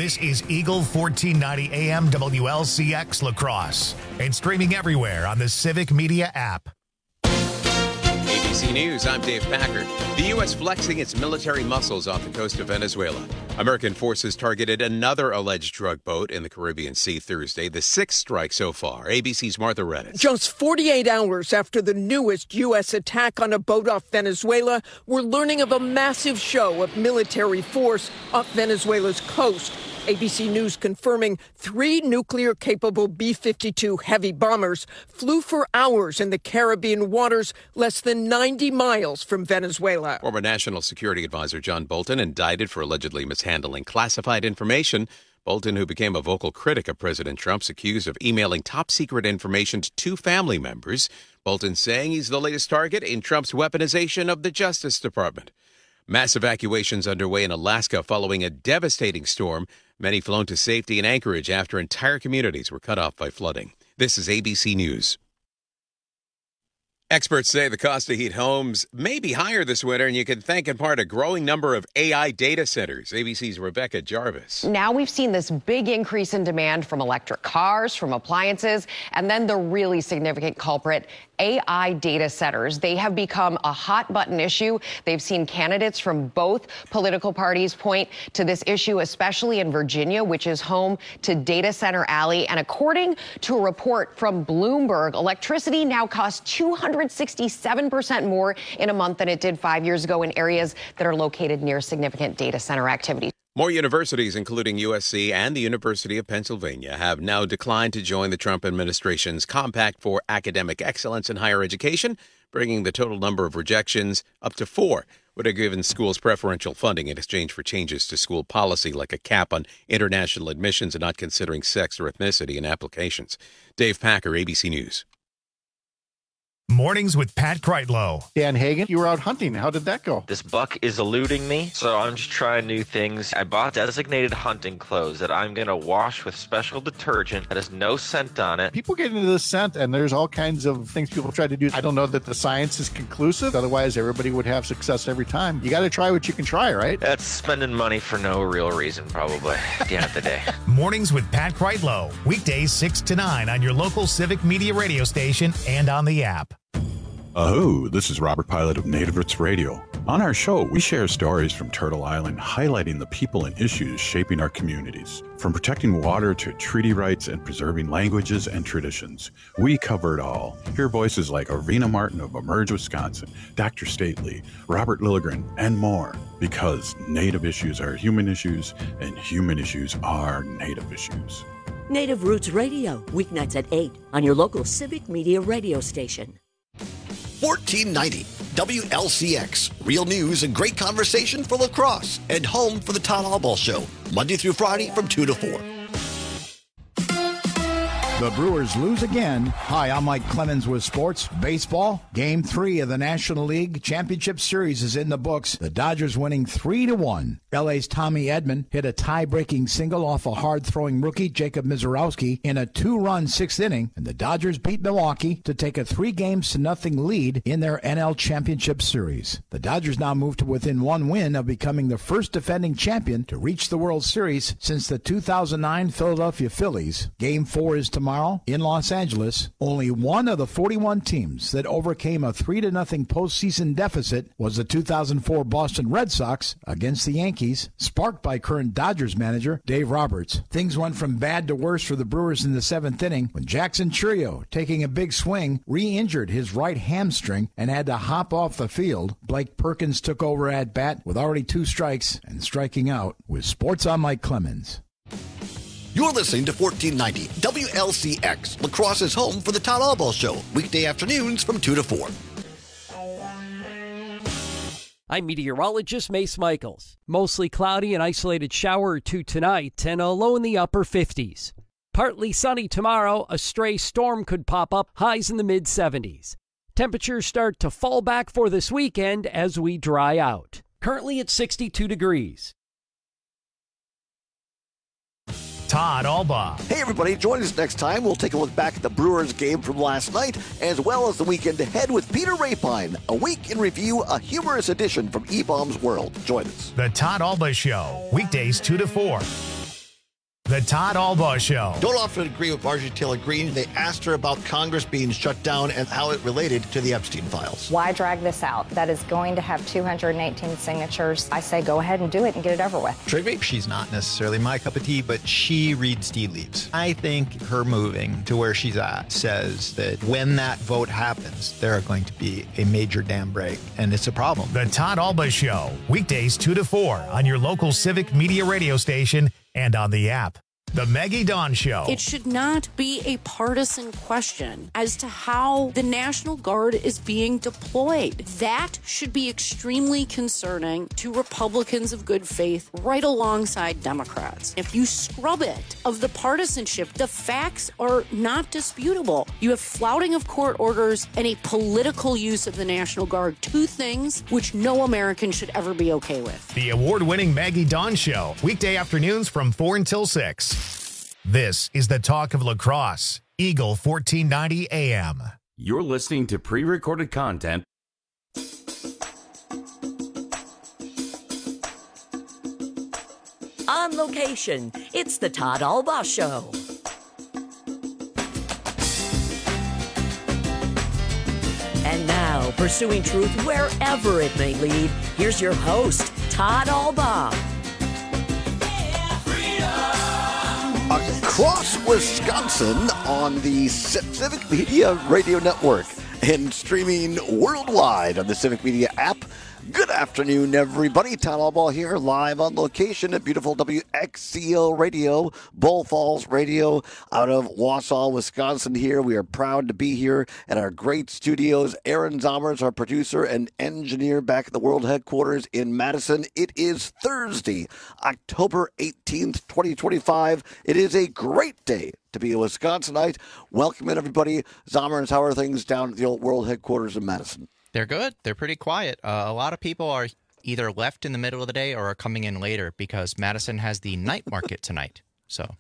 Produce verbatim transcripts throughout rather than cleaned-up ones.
This is Eagle fourteen ninety A M W L C X La Crosse and streaming everywhere on the Civic Media app. A B C News, I'm Dave Packard. The U S flexing its military muscles off the coast of Venezuela. American forces targeted another alleged drug boat in the Caribbean Sea Thursday, the sixth strike so far. A B C's Martha Redis. Just forty-eight hours after the newest U S attack on a boat off Venezuela, we're learning of a massive show of military force off Venezuela's coast. A B C News confirming three nuclear-capable B fifty-two heavy bombers flew for hours in the Caribbean waters less than ninety miles from Venezuela. Former National Security Advisor John Bolton indicted for allegedly mishandling classified information. Bolton, who became a vocal critic of President Trump's, accused of emailing top-secret information to two family members. Bolton saying he's the latest target in Trump's weaponization of the Justice Department. Mass evacuations underway in Alaska following a devastating storm. Many flown to safety in Anchorage after entire communities were cut off by flooding. This is A B C News. Experts say the cost to heat homes may be higher this winter, and you can thank in part a growing number of A I data centers. A B C's Rebecca Jarvis. Now we've seen this big increase in demand from electric cars, from appliances, and then the really significant culprit, A I data centers. They have become a hot button issue. They've seen candidates from both political parties point to this issue, especially in Virginia, which is home to Data Center Alley. And according to a report from Bloomberg, electricity now costs two hundred sixty-seven percent more in a month than it did five years ago in areas that are located near significant data center activity. More universities, including U S C and the University of Pennsylvania, have now declined to join the Trump administration's Compact for Academic Excellence in Higher Education, bringing the total number of rejections up to four. Would have given schools preferential funding in exchange for changes to school policy, like a cap on international admissions and not considering sex or ethnicity in applications. Dave Packer, A B C News. Mornings with Pat Kreitlow. Dan Hagan, you were out hunting. How did that go? This buck is eluding me, so I'm just trying new things. I bought designated hunting clothes that I'm going to wash with special detergent that has no scent on it. People get into the scent, and there's all kinds of things people try to do. I don't know that the science is conclusive. Otherwise, everybody would have success every time. You got to try what you can try, right? That's spending money for no real reason, probably, at the end of the day. Mornings with Pat Kreitlow. Weekdays six to nine on your local Civic Media radio station and on the app. Aho, this is Robert Pilot of Native Roots Radio. On our show, we share stories from Turtle Island highlighting the people and issues shaping our communities. From protecting water to treaty rights and preserving languages and traditions, we cover it all. Hear voices like Arvina Martin of Emerge, Wisconsin, Doctor Stately, Robert Lilligren, and more. Because Native issues are human issues, and human issues are Native issues. Native Roots Radio, weeknights at eight on your local Civic Media radio station. fourteen ninety W L C X. Real news and great conversation for La Crosse and home for the Todd Albaugh Show. Monday through Friday from two to four. The Brewers lose again. Hi, I'm Mike Clemens with sports. Baseball, game three of the National League Championship Series is in the books. The Dodgers winning three to one. L A's Tommy Edman hit a tie-breaking single off a hard-throwing rookie, Jacob Mizorowski, in a two-run sixth inning, and the Dodgers beat Milwaukee to take a three games to nothing lead in their N L Championship Series. The Dodgers now move to within one win of becoming the first defending champion to reach the World Series since the two thousand nine Philadelphia Phillies. Game four is tomorrow in Los Angeles. Only one of the forty-one teams that overcame a three to nothing postseason deficit was the two thousand four Boston Red Sox against the Yankees, sparked by current Dodgers manager Dave Roberts. Things went from bad to worse for the Brewers in the seventh inning when Jackson Chourio, taking a big swing, re-injured his right hamstring and had to hop off the field. Blake Perkins took over at bat with already two strikes and striking out. With Sports, I'm Mike Clemens. You're listening to fourteen ninety W L C X, La Crosse's home for the Todd Albaugh Show, weekday afternoons from two to four. I'm meteorologist Mace Michaels. Mostly cloudy, an isolated shower or two tonight, and a low in the upper fifties. Partly sunny tomorrow, a stray storm could pop up, highs in the mid seventies. Temperatures start to fall back for this weekend as we dry out. Currently at sixty-two degrees. Todd Albaugh. Hey, everybody. Join us next time. We'll take a look back at the Brewers game from last night, as well as the weekend ahead with Peter Rapine. A week in review, a humorous edition from E-Bomb's World. Join us. The Todd Albaugh Show, weekdays two to four. The Todd Albaugh Show. Don't often agree with Marjorie Taylor Greene. They asked her about Congress being shut down and how it related to the Epstein files. Why drag this out? That is going to have two hundred eighteen signatures. I say go ahead and do it and get it over with. Trigby? She's not necessarily my cup of tea, but she reads tea leaves. I think her moving to where she's at says that when that vote happens, there are going to be a major dam break, and it's a problem. The Todd Albaugh Show, weekdays two to four on your local Civic Media radio station and on the app. The Maggie Dawn Show. It should not be a partisan question as to how the National Guard is being deployed. That should be extremely concerning to Republicans of good faith right alongside Democrats. If you scrub it of the partisanship, the facts are not disputable. You have flouting of court orders and a political use of the National Guard, two things which no American should ever be okay with. The award-winning Maggie Dawn Show, weekday afternoons from four until six. This is the talk of La Crosse, Eagle fourteen ninety A M. You're listening to pre-recorded content. On location, it's the Todd Albaugh Show. And now, pursuing truth wherever it may lead, here's your host, Todd Albaugh. Across Wisconsin on the Civic Media Radio Network and streaming worldwide on the Civic Media app. Good afternoon, everybody. Todd Albaugh here, live on location at beautiful W X C O Radio, Bull Falls Radio, out of Wausau, Wisconsin here. We are proud to be here at our great studios. Aaron Zommers, our producer and engineer, back at the world headquarters in Madison. It is Thursday, October eighteenth, twenty twenty-five. It is a great day to be a Wisconsinite. Welcome in, everybody. Zommers, how are things down at the old world headquarters in Madison? They're good. They're pretty quiet. Uh, a lot of people are either left in the middle of the day or are coming in later because Madison has the night market tonight. So,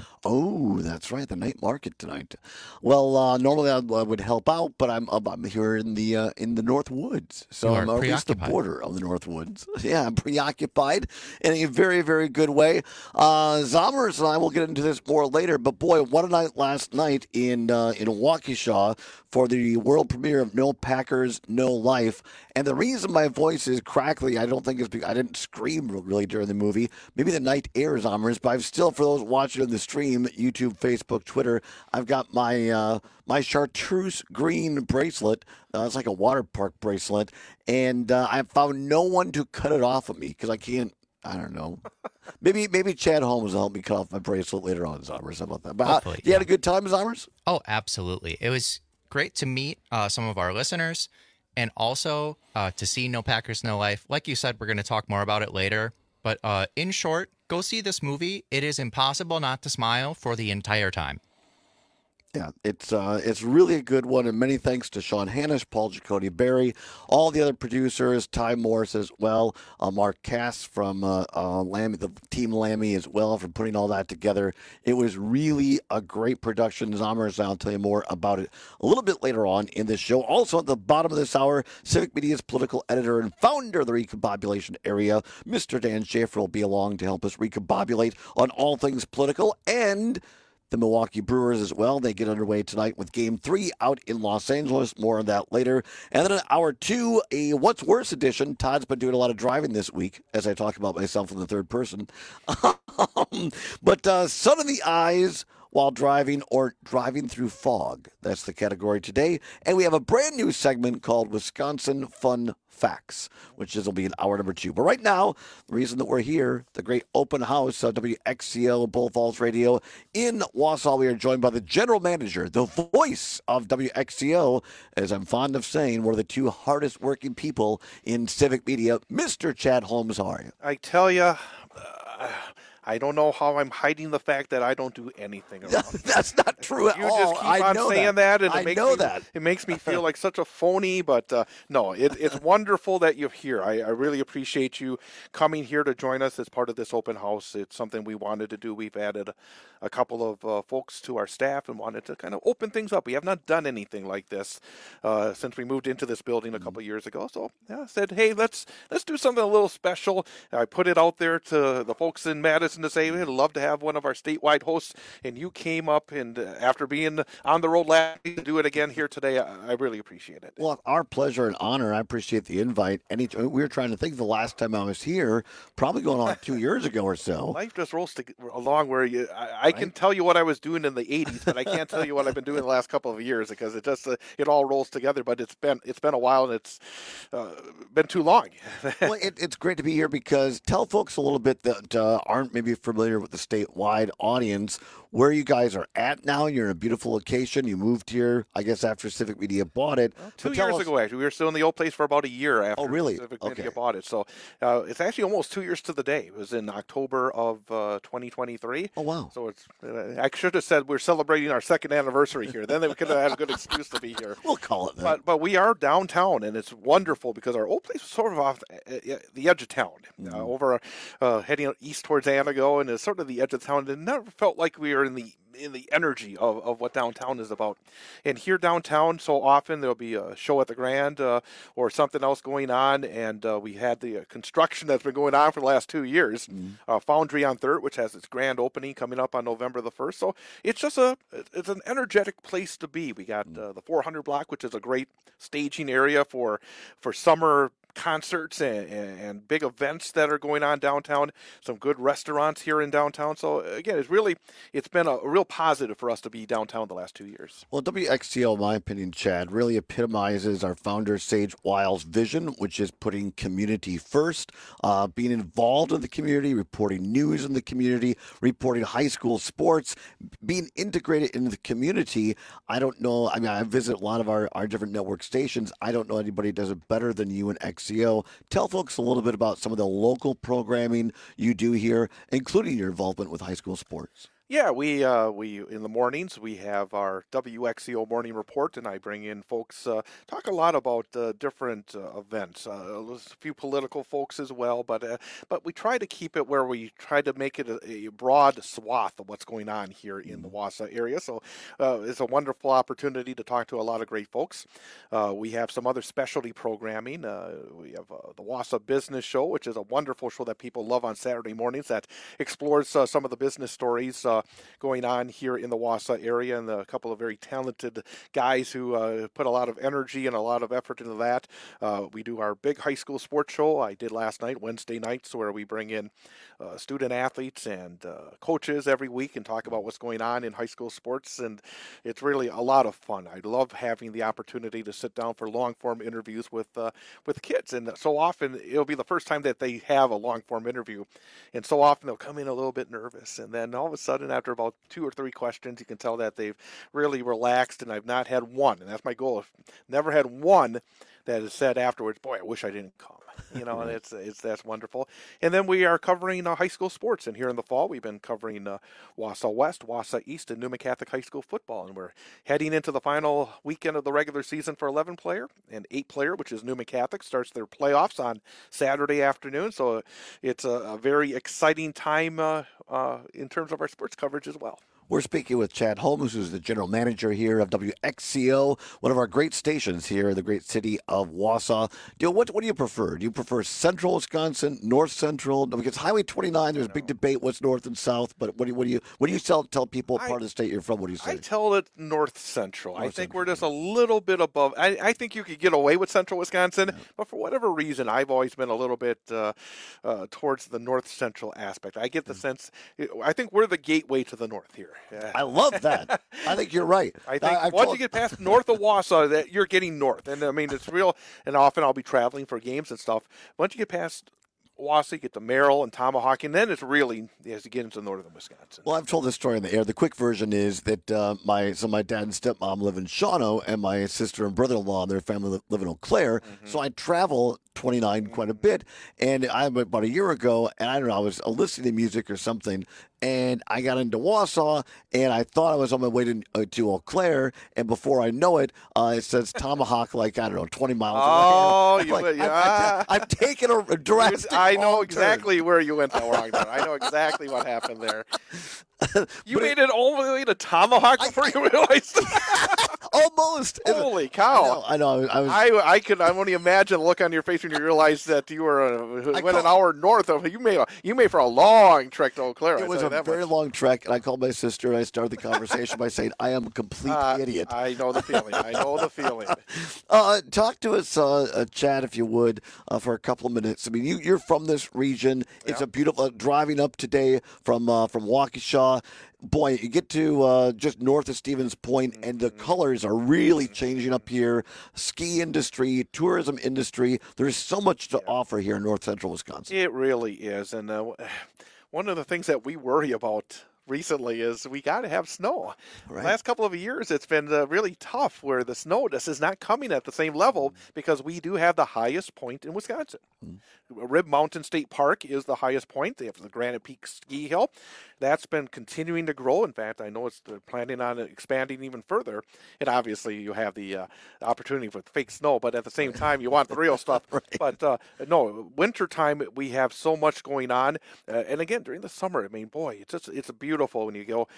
oh, that's right, the night market tonight. Well, uh, normally I would help out, but I'm I'm here in the uh, in the North Woods, so I'm at least the border of the North Woods. Yeah, I'm preoccupied in a very very good way. Uh, Zommers and I will get into this more later, but boy, what a night last night in uh, in Waukesha for the world premiere of No Packers, No Life. And the reason my voice is crackly, I don't think is because I didn't scream really during the movie. Maybe the night air, Zommers, but I'm still, for those watching on the stream, YouTube, Facebook, Twitter, I've got my uh, my chartreuse green bracelet. Uh, it's like a water park bracelet. And uh, I found no one to cut it off of me because I can't, I don't know. Maybe maybe Chad Holmes will help me cut off my bracelet later on, Zommers. How about that? But uh, you yeah. had a good time, Zommers? Oh, absolutely. It was great to meet uh, some of our listeners and also uh, to see No Packers, No Life. Like you said, we're going to talk more about it later. But uh, in short, go see this movie. It is impossible not to smile for the entire time. Yeah, it's uh, it's really a good one, and many thanks to Sean Hannish, Paul Giacotti Berry, all the other producers, Ty Morris as well, uh, Mark Cass from uh, uh, Lammy, the Team Lammy as well, for putting all that together. It was really a great production. Zommers, I'll tell you more about it a little bit later on in this show. Also at the bottom of this hour, Civic Media's political editor and founder of the Recombobulation Area, Mister Dan Schaefer, will be along to help us recombobulate on all things political, and the Milwaukee Brewers as well. They get underway tonight with Game three out in Los Angeles. More on that later. And then in hour two, a What's Worse edition. Todd's been doing a lot of driving this week, as I talk about myself in the third person. but uh, sun in the eyes while driving or driving through fog. That's the category today. And we have a brand new segment called Wisconsin Fun Facts, which is will be in hour number two. But right now, the reason that we're here, the great open house of W X C O Bull Falls Radio in Wausau, we are joined by the general manager, the voice of W X C O, as I'm fond of saying, one of the two hardest working people in civic media, Mister Chad Holmes. How are you? I tell you, uh, I don't know how I'm hiding the fact that I don't do anything around. That's not true at you all. You just keep I on know saying that, that and it I makes know me, that. It makes me feel like such a phony, but uh, no, it, it's wonderful that you're here. I, I really appreciate you coming here to join us as part of this open house. It's something we wanted to do. We've added a, a couple of uh, folks to our staff and wanted to kind of open things up. We have not done anything like this uh, since we moved into this building a couple of years ago. So yeah, I said, hey, let's let's do something a little special. I put it out there to the folks in Madison person to say, we'd love to have one of our statewide hosts, and you came up, and uh, after being on the road last week, to do it again here today, I, I really appreciate it. Well, our pleasure and honor. I appreciate the invite. Any, we were trying to think of the last time I was here, probably going on two years ago or so. Life just rolls to, along where you, I, I right? can tell you what I was doing in the eighties, but I can't tell you what I've been doing the last couple of years because it just uh, it all rolls together. But it's been it's been a while, and it's uh, been too long. Well, it, it's great to be here because tell folks a little bit that uh, aren't maybe familiar with the statewide audience where you guys are at now. You're in a beautiful location. You moved here, I guess, after Civic Media bought it. Well, two years us... ago, actually. We were still in the old place for about a year after oh, really? Civic okay. Media bought it. So uh, it's actually almost two years to the day. It was in October of uh, twenty twenty-three. Oh, wow. So it's. Uh, I should have said we're celebrating our second anniversary here. Then we could have had a good excuse to be here. We'll call it that. But, but we are downtown, and it's wonderful because our old place was sort of off the edge of town, mm-hmm. uh, over uh, heading east towards Anago, and it's sort of the edge of town. It never felt like we were in the in the energy of, of what downtown is about. And here downtown, so often there'll be a show at the Grand uh, or something else going on, and uh, we had the uh, construction that's been going on for the last two years, mm-hmm. uh, Foundry on third, which has its grand opening coming up on November the first. So it's just a it's an energetic place to be. We got uh, the four hundred block, which is a great staging area for for summer concerts and, and, and big events that are going on downtown. Some good restaurants here in downtown. So again, it's really it's been a, a real positive for us to be downtown the last two years. Well, W X C O, in my opinion, Chad, really epitomizes our founder Sage Wiles' vision, which is putting community first, uh, being involved in the community, reporting news in the community, reporting high school sports, being integrated into the community. I don't know. I mean, I visit a lot of our, our different network stations. I don't know anybody does it better than you and X C O. Tell folks a little bit about some of the local programming you do here, including your involvement with high school sports. Yeah, we uh, we in the mornings we have our W X C O morning report, and I bring in folks uh, talk a lot about uh, different uh, events. Uh, a few political folks as well, but uh, but we try to keep it where we try to make it a, a broad swath of what's going on here in the Wausau area. So uh, it's a wonderful opportunity to talk to a lot of great folks. Uh, we have some other specialty programming. Uh, we have uh, the Wausau Business Show, which is a wonderful show that people love on Saturday mornings that explores uh, some of the business stories Uh, going on here in the Wausau area, and a couple of very talented guys who uh, put a lot of energy and a lot of effort into that. Uh, we do our big high school sports show I did last night, Wednesday nights, where we bring in uh, student athletes and uh, coaches every week and talk about what's going on in high school sports, and it's really a lot of fun. I love having the opportunity to sit down for long-form interviews with uh, with kids, and so often it'll be the first time that they have a long-form interview, and so often they'll come in a little bit nervous, and then all of a sudden after about two or three questions, you can tell that they've really relaxed, and I've not had one, and that's my goal. I've never had one that has said afterwards, boy, I wish I didn't come. You know, and it's it's that's wonderful. And then we are covering uh, high school sports, and here in the fall we've been covering uh, Wausau West, Wausau East, and Newman Catholic High School football, and we're heading into the final weekend of the regular season for eleven player, and eight player, which is Newman Catholic, starts their playoffs on Saturday afternoon. So it's a, a very exciting time uh, uh, in terms of our sports coverage as well. We're speaking with Chad Holmes, who's the general manager here of W X C O, one of our great stations here in the great city of Wausau. Do, what, what do you prefer? Do you prefer central Wisconsin, north central? Because Highway twenty-nine, there's a big debate what's north and south, but what do you, what do you, what do you tell, tell people I, part of the state you're from? What do you say? I tell it north central. North I think central. We're just a little bit above. I, I think you could get away with central Wisconsin, yeah. But for whatever reason, I've always been a little bit uh, uh, towards the north central aspect. I get the mm. sense, I think we're the gateway to the north here. Yeah. I love that. I think you're right. I think I, once told... you get past north of Wausau, that you're getting north, and I mean it's real. And often I'll be traveling for games and stuff. Once you get past Wausau, you get to Merrill and Tomahawk, and then it's really as you get into northern Wisconsin. Well, I've told this story on the air. The quick version is that uh, my so my dad and stepmom live in Shawano, and my sister and brother-in-law and their family live in Eau Claire. Mm-hmm. So I travel twenty-nine mm-hmm. quite a bit. And I about a year ago, and I don't know, I was listening to music or something, and I got into Wausau, and I thought I was on my way to, uh, to Eau Claire, and before I know it, uh, it says Tomahawk, like, I don't know, twenty miles oh, away. You, like, yeah. I've, I've taken a drastic I know exactly turn. where you went the wrong turn. I know exactly what happened there. You but made it, it all the way to Tomahawk before I, you realized. Almost. Holy cow! I know. I, know, I was. I I could. I only imagine the look on your face when you realize that you were uh, went call, an hour north of. You made a, you made for a long trek to Eau Claire. It I was a very much. long trek, and I called my sister and I started the conversation by saying, "I am a complete uh, idiot." I know the feeling. I know the feeling. uh, talk to us, uh, uh, Chad, if you would, uh, for a couple of minutes. I mean, you, you're from this region. It's yeah. a beautiful uh, driving up today from uh, from Waukesha. Boy, you get to uh, just north of Stevens Point, mm-hmm. and the colors are really changing up here. Ski industry, tourism industry. There's so much to yeah. offer here in north central Wisconsin. It really is. And uh, one of the things that we worry about recently is we got to have snow. Right. The last couple of years, it's been uh, really tough where the snow just is not coming at the same level because we do have the highest point in Wisconsin. Mm. Rib Mountain State Park is the highest point. They have the Granite Peak Ski Hill. That's been continuing to grow. In fact, I know it's they're planning on expanding even further. And obviously, you have the uh, opportunity for fake snow, but at the same time, you want the real stuff. Right. But uh, no, wintertime, we have so much going on. Uh, and again, during the summer, I mean, boy, it's just, it's beautiful when you go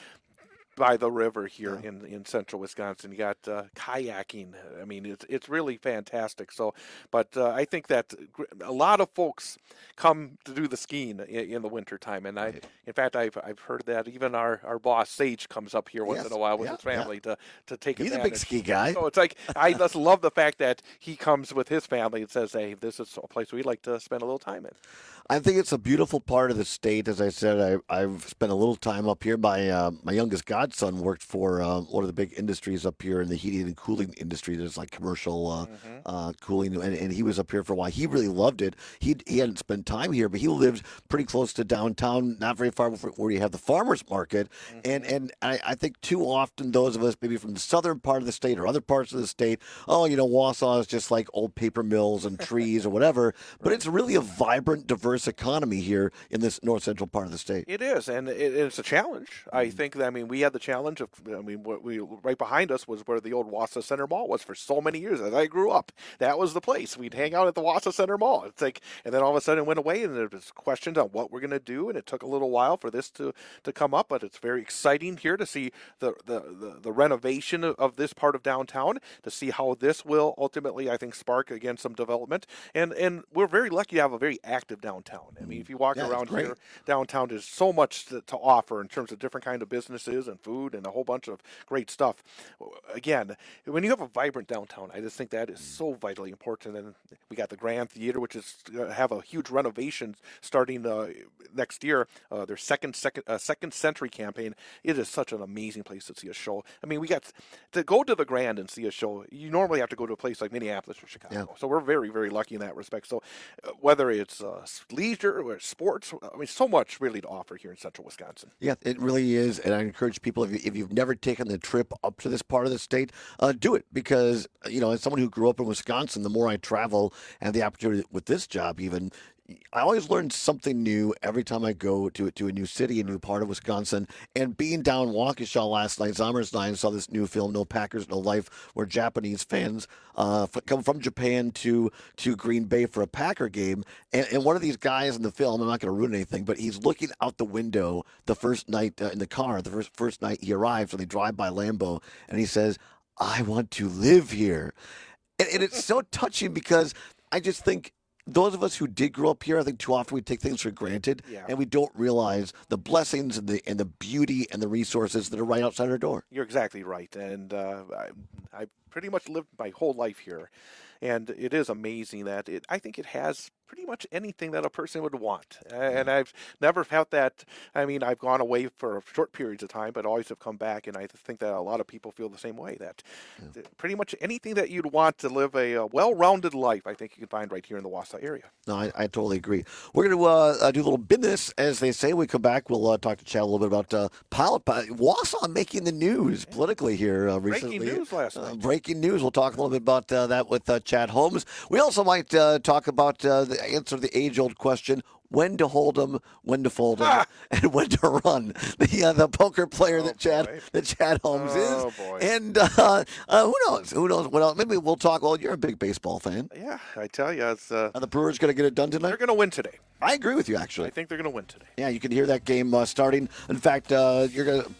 by the river here yeah. in, in central Wisconsin. You got uh, kayaking. I mean, it's it's really fantastic. So, but uh, I think that a lot of folks come to do the skiing in, in the wintertime. And I, in fact, I've I've heard that even our, our boss Sage comes up here once yes. in a while with yeah. his family yeah. to, to take He's advantage. He's a big ski guy. So it's like I just love the fact that he comes with his family and says, "Hey, this is a place we'd like to spend a little time in." I think it's a beautiful part of the state. As I said, I, I've spent a little time up here. My uh, my youngest godson worked for uh, one of the big industries up here in the heating and cooling industry. There's like commercial uh, mm-hmm. uh, cooling, and, and he was up here for a while. He really loved it. He he hadn't spent time here, but he lived pretty close to downtown, not very far from where you have the farmers market. Mm-hmm. And and I, I think too often those of us maybe from the southern part of the state or other parts of the state, oh, you know, Wausau is just like old paper mills and trees or whatever. But right. it's really a vibrant, diverse economy here in this north central part of the state. It is, and it, it's a challenge. Mm-hmm. I think. I mean, we had the challenge of. I mean, what we right behind us was where the old Wausau Center Mall was for so many years. As I grew up, that was the place we'd hang out at the Wausau Center Mall. It's like, and then all of a sudden it went away, and there was questions on what we're going to do, and it took a little while for this to, to come up. But it's very exciting here to see the the, the, the renovation of, of this part of downtown, to see how this will ultimately, I think, spark again some development. And and we're very lucky to have a very active downtown. I mean, if you walk yeah, around here downtown, there's so much to, to offer in terms of different kind of businesses and food and a whole bunch of great stuff. Again, when you have a vibrant downtown, I just think that is so vitally important. And we got the Grand Theater, which is uh, have a huge renovation starting uh, next year. Uh, their second second uh, second century campaign. It is such an amazing place to see a show. I mean, we got to go to the Grand and see a show. You normally have to go to a place like Minneapolis or Chicago. Yeah. So we're very very lucky in that respect. So uh, whether it's uh, leisure or sports, I mean, so much really to offer here in central Wisconsin. Yeah, it really is. And I encourage people, if, you, if you've never taken the trip up to this part of the state, uh, do it. Because, you know, as someone who grew up in Wisconsin, the more I travel and the opportunity with this job even, I always learn something new every time I go to to a new city, a new part of Wisconsin. And being down Waukesha last night, Zommers and I saw this new film, No Packers, No Life, where Japanese fans uh, f- come from Japan to to Green Bay for a Packer game. And, and one of these guys in the film, I'm not going to ruin anything, but he's looking out the window the first night uh, in the car, the first, first night he arrives, and they drive by Lambeau, and he says, I want to live here. And, and it's so touching because I just think, those of us who did grow up here, I think too often we take things for granted, yeah. and we don't realize the blessings and the and the beauty and the resources that are right outside our door. You're exactly right, and uh, I, I pretty much lived my whole life here, and it is amazing that it. I think it has pretty much anything that a person would want, and I've never felt that. I mean, I've gone away for short periods of time, but always have come back, and I think that a lot of people feel the same way, that yeah. pretty much anything that you'd want to live a, a well-rounded life, I think you can find right here in the Wausau area. No, I, I totally agree. We're going to uh, do a little business, as they say. When we come back, we'll uh, talk to Chad a little bit about uh, pilot, Wausau making the news politically here uh, recently. Breaking news last night. Uh, breaking news. We'll talk a little bit about uh, that with uh, Chad Holmes. We also might uh, talk about uh, the answer the age-old question: when to hold them, when to fold them, ah. and when to run. The uh, the poker player oh, that Chad boy. that Chad Holmes oh, is, boy. and uh, uh, who knows? Who knows what else? Maybe we'll talk. Well, you're a big baseball fan. Yeah, I tell you, it's. Uh, Are the Brewers going to get it done tonight? They're going to win today. I agree with you, actually. I think they're going to win today. Yeah, you can hear that game uh, starting. In fact, uh, you're going to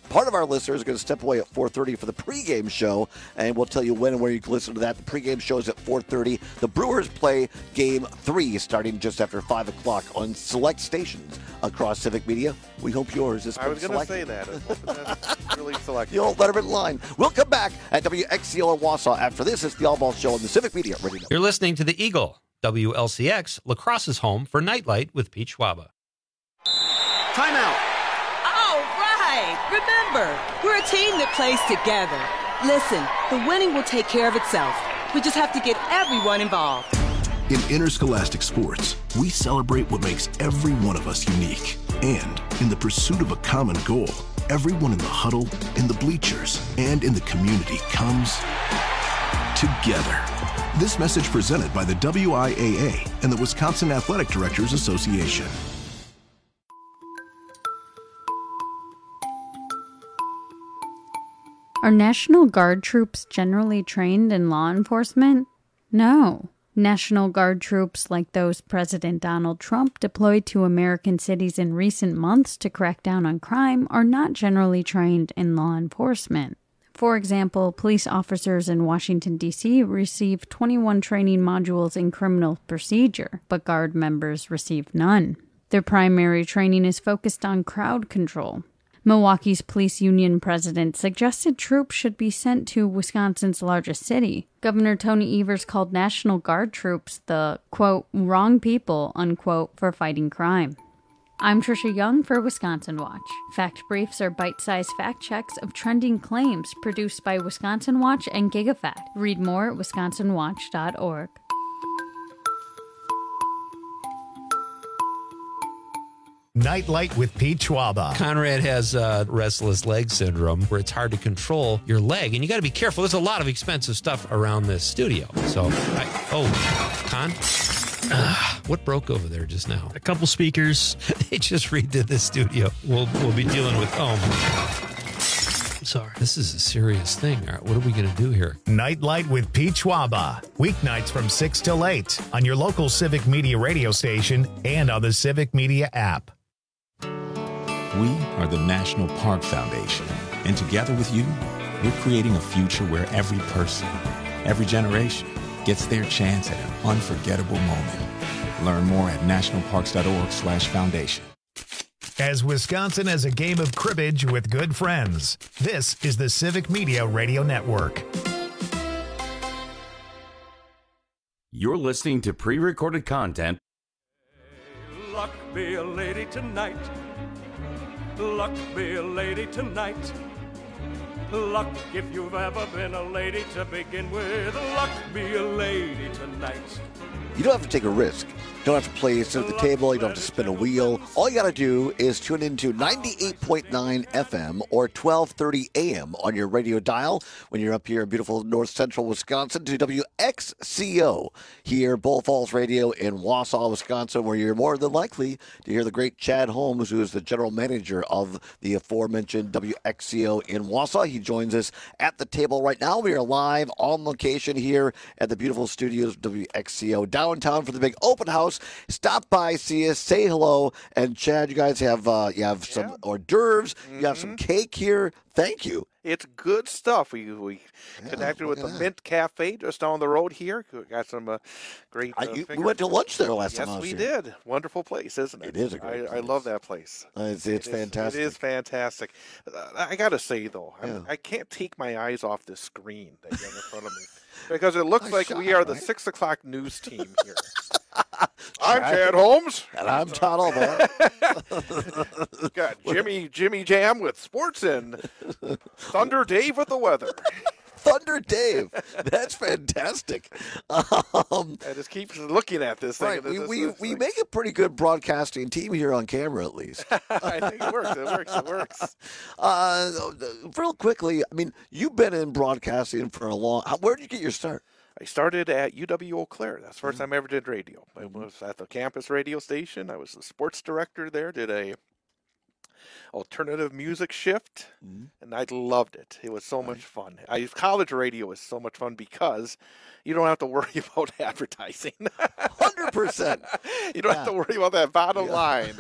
Part of our listeners are going to step away at four thirty for the pregame show, and we'll tell you when and where you can listen to that. The pregame show is at four thirty. The Brewers play Game three starting just after five o'clock on select stations across Civic Media. We hope yours is I was going to say that. It's really select. The old Letterman line. We'll come back at W X C O in Wausau after this. It's the All Ball Show on the Civic Media Radio Network. You're listening to the Eagle, W L C X, Lacrosse's home for Nightlight with Pete Schwaba. Timeout. All right. Remember, we're a team that plays together. Listen, the winning will take care of itself. We just have to get everyone involved. In interscholastic sports, we celebrate what makes every one of us unique. And in the pursuit of a common goal, everyone in the huddle, in the bleachers, and in the community comes together. This message presented by the W I A A and the Wisconsin Athletic Directors Association. Are National Guard troops generally trained in law enforcement? No. National Guard troops like those President Donald Trump deployed to American cities in recent months to crack down on crime are not generally trained in law enforcement. For example, police officers in Washington, D C receive twenty-one training modules in criminal procedure, but Guard members receive none. Their primary training is focused on crowd control. Milwaukee's police union president suggested troops should be sent to Wisconsin's largest city. Governor Tony Evers called National Guard troops the, quote, wrong people, unquote, for fighting crime. I'm Trisha Young for Wisconsin Watch. Fact briefs are bite-sized fact checks of trending claims produced by Wisconsin Watch and GigaFact. Read more at wisconsin watch dot org. Nightlight with Pete Schwaba. Conrad has uh, restless leg syndrome where it's hard to control your leg, and you got to be careful. There's a lot of expensive stuff around this studio. So, I, oh, Con, uh, what broke over there just now? A couple speakers. They just redid this studio. We'll we'll be dealing with oh. Sorry, this is a serious thing. All right, what are we going to do here? Nightlight with Pete Schwaba. Weeknights from six till eight on your local Civic Media radio station and on the Civic Media app. We are the National Park Foundation, and together with you, we're creating a future where every person, every generation, gets their chance at an unforgettable moment. Learn more at nationalparks.org slash foundation. As Wisconsin has a game of cribbage with good friends, this is the Civic Media Radio Network. You're listening to pre-recorded content. Luck be a lady tonight. Luck be a lady tonight. Luck if you've ever been a lady to begin with. Luck be a lady tonight. You don't have to take a risk. You don't have to play sit at the table. You don't have to spin a wheel. All you got to do is tune into ninety-eight point nine F M or twelve thirty A M on your radio dial when you're up here in beautiful north central Wisconsin to W X C O here, Bull Falls Radio in Wausau, Wisconsin, where you're more than likely to hear the great Chad Holmes, who is the general manager of the aforementioned W X C O in Wausau. He joins us at the table right now. We are live on location here at the beautiful studios of W X C O downtown for the big open house. Stop by, see us, say hello. And Chad, you guys have uh, you have some yeah. hors d'oeuvres. Mm-hmm. You have some cake here. Thank you. It's good stuff. We we yeah, connected with the that. Mint Cafe just down the road here. We got some uh, great. Uh, I, you, we went to lunch there last yes, time. Yes, we here. did. Wonderful place, isn't it? It is a great. I, place. I love that place. Uh, it's it's it fantastic. Is, it is fantastic. Uh, I got to say though, yeah. I can't take my eyes off this screen that you have in front of me because it looks nice like shot, we are right? the six o'clock news team here. I'm Chad Holmes. And I'm Todd Alba. Got Jimmy Jimmy Jam with sports and Thunder Dave with the weather. Thunder Dave. That's fantastic. Um, I just keep looking at this thing. Right. This, we this, we, this we thing. make a pretty good broadcasting team here on camera, at least. I think it works. It works. It works. Uh, real quickly, I mean, you've been in broadcasting for a long – where did you get your start? I started at U W Eau Claire. That's the first time I ever did radio. I was at the campus radio station. I was the sports director there, did a alternative music shift, mm-hmm. and I loved it. It was so right. much fun. I, college radio was so much fun because you don't have to worry about advertising. one hundred percent. You don't yeah. have to worry about that bottom yeah. line.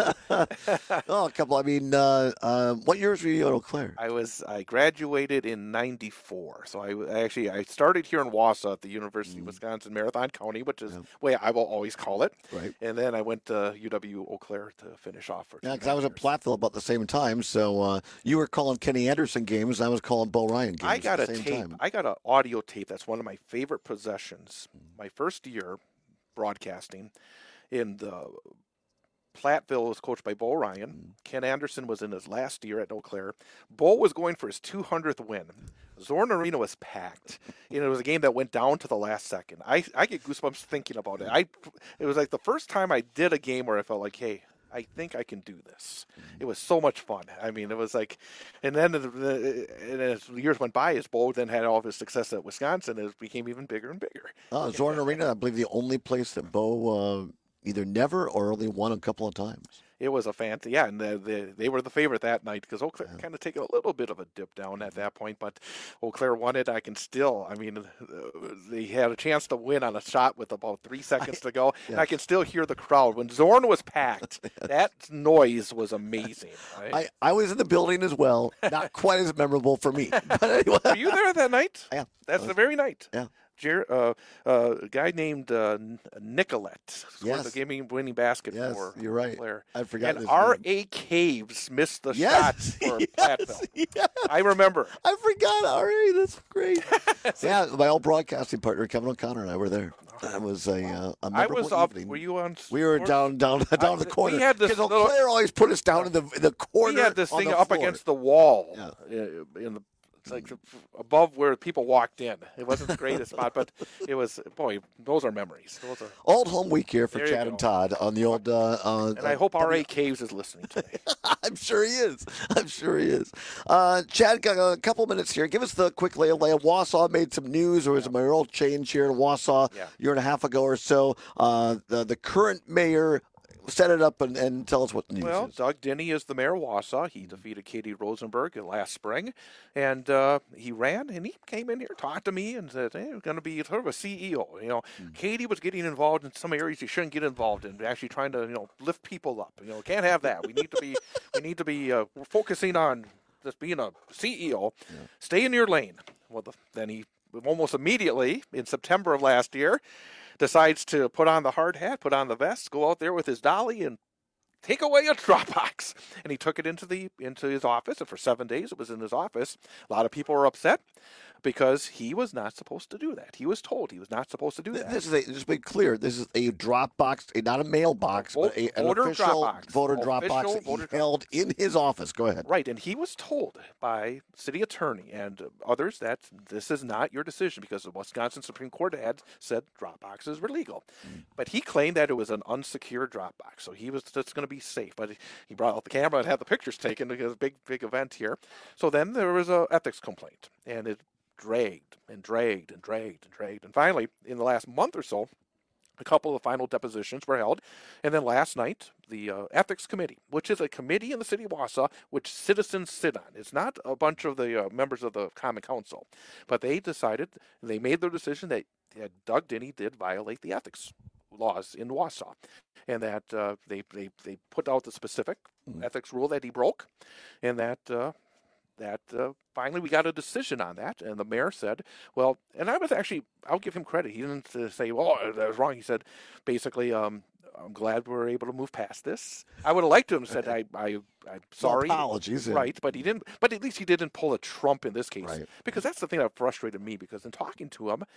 oh, a couple. I mean, uh, uh, what years were you at Eau Claire? I was. I graduated in ninety-four. So I, I actually I started here in Wausau at the University mm. of Wisconsin Marathon County, which is yeah. the way I will always call it. Right. And then I went to U W Eau Claire to finish off for. Yeah, because I was at Platteville about the same time. So uh, you were calling Kenny Anderson games. I was calling Bo Ryan games. I got at a the same tape. Time. I got an audio tape. That's one of my favorite possessions. Mm. My first year broadcasting in the Platteville was coached by Bo Ryan. Mm. Ken Anderson was in his last year at Eau Claire. Bo was going for his two hundredth win. Zorn Arena was packed. You know, it was a game that went down to the last second. I, I get goosebumps thinking about it. I it was like the first time I did a game where I felt like, hey, I think I can do this. It was so much fun. I mean, it was like, and then the, the, and as the years went by, as Bo then had all of his success at Wisconsin, it became even bigger and bigger. Oh, Zorn Arena, I believe the only place that Bo uh, either never or only won a couple of times. It was a fancy, yeah, and the, the, they were the favorite that night because Eau Claire yeah. kind of taken a little bit of a dip down at that point, but Eau Claire won it. I can still, I mean, they had a chance to win on a shot with about three seconds to go, yeah. and I can still hear the crowd. When Zorn was packed, that noise was amazing. Right? I, I was in the building as well, not quite as memorable for me. But anyway. Were you there that night? Yeah. That's the very night. Yeah. Uh, uh, a guy named uh, Nicolette scored yes. the game-winning basket yes, for you're right. Claire. I forgot. And R A Caves missed the yes. shot for yes. Platteville. Yes. I remember. I forgot R A. That's great. yeah, my old broadcasting partner Kevin O'Connor and I were there. That was a, uh, a I was up. Evening. Were you on? We were sports? down, down, down I, the corner. We had this. Because Eau Claire always put us down in the in the corner. We had this thing up floor. against the wall. Yeah. In the. It's like above where people walked in. It wasn't the greatest spot, but it was, boy, those are memories. Those are Old home week here for there Chad and Todd on the old. Uh, uh, and I hope R A Caves is listening today. I'm sure he is. I'm sure he is. Uh, Chad, got a couple minutes here. Give us the quick lay of lay. Wausau made some news. There was yeah. a mayoral change here in Wausau yeah. a year and a half ago or so. Uh, the, the current mayor. Set it up and, and tell us what the news well, is. Doug Denny is the mayor of Wausau. He defeated Katie Rosenberg last spring, and uh, he ran, and he came in here, talked to me, and said, hey, we're going to be sort of a C E O. You know, mm. Katie was getting involved in some areas you shouldn't get involved in, actually trying to, you know, lift people up. You know, can't have that. We need to be, we need to be uh, we're focusing on just being a C E O. Yeah. Stay in your lane. Well, the, then he almost immediately, in September of last year, decides to put on the hard hat, put on the vest, go out there with his dolly and take away a Dropbox. And he took it into the into his office, and for seven days it was in his office. A lot of people were upset because he was not supposed to do that. He was told he was not supposed to do that. This is a, just to be clear, this is a Dropbox, a, not a mailbox, Vote, but a, an voter official Dropbox. voter Official Dropbox that voter he held in his office. Go ahead. Right, and he was told by city attorney and others that this is not your decision because the Wisconsin Supreme Court had said Dropboxes were legal. Mm. But he claimed that it was an unsecured Dropbox, so he was just going to be safe. But he brought out the camera and had the pictures taken because it was a big, big event here. So then there was an ethics complaint, and it dragged and dragged and dragged and dragged. And finally, in the last month or so, a couple of final depositions were held. And then last night, the uh, Ethics Committee, which is a committee in the city of Wausau, which citizens sit on. It's not a bunch of the uh, members of the Common Council. But they decided, they made their decision that, that Doug Denny did violate the ethics laws in Wausau. And that uh, they, they, they put out the specific mm. ethics rule that he broke. And that... Uh, that uh, finally we got a decision on that, and the mayor said, well, and I was actually, I'll give him credit. He didn't uh, say, well, that was wrong. He said, basically, um, I'm glad we're able to move past this. I would have liked to have said, I, I, I'm sorry. Well, apologies. Right, yeah. But he didn't, but at least he didn't pull a Trump in this case. Right. Because that's the thing that frustrated me, because in talking to him,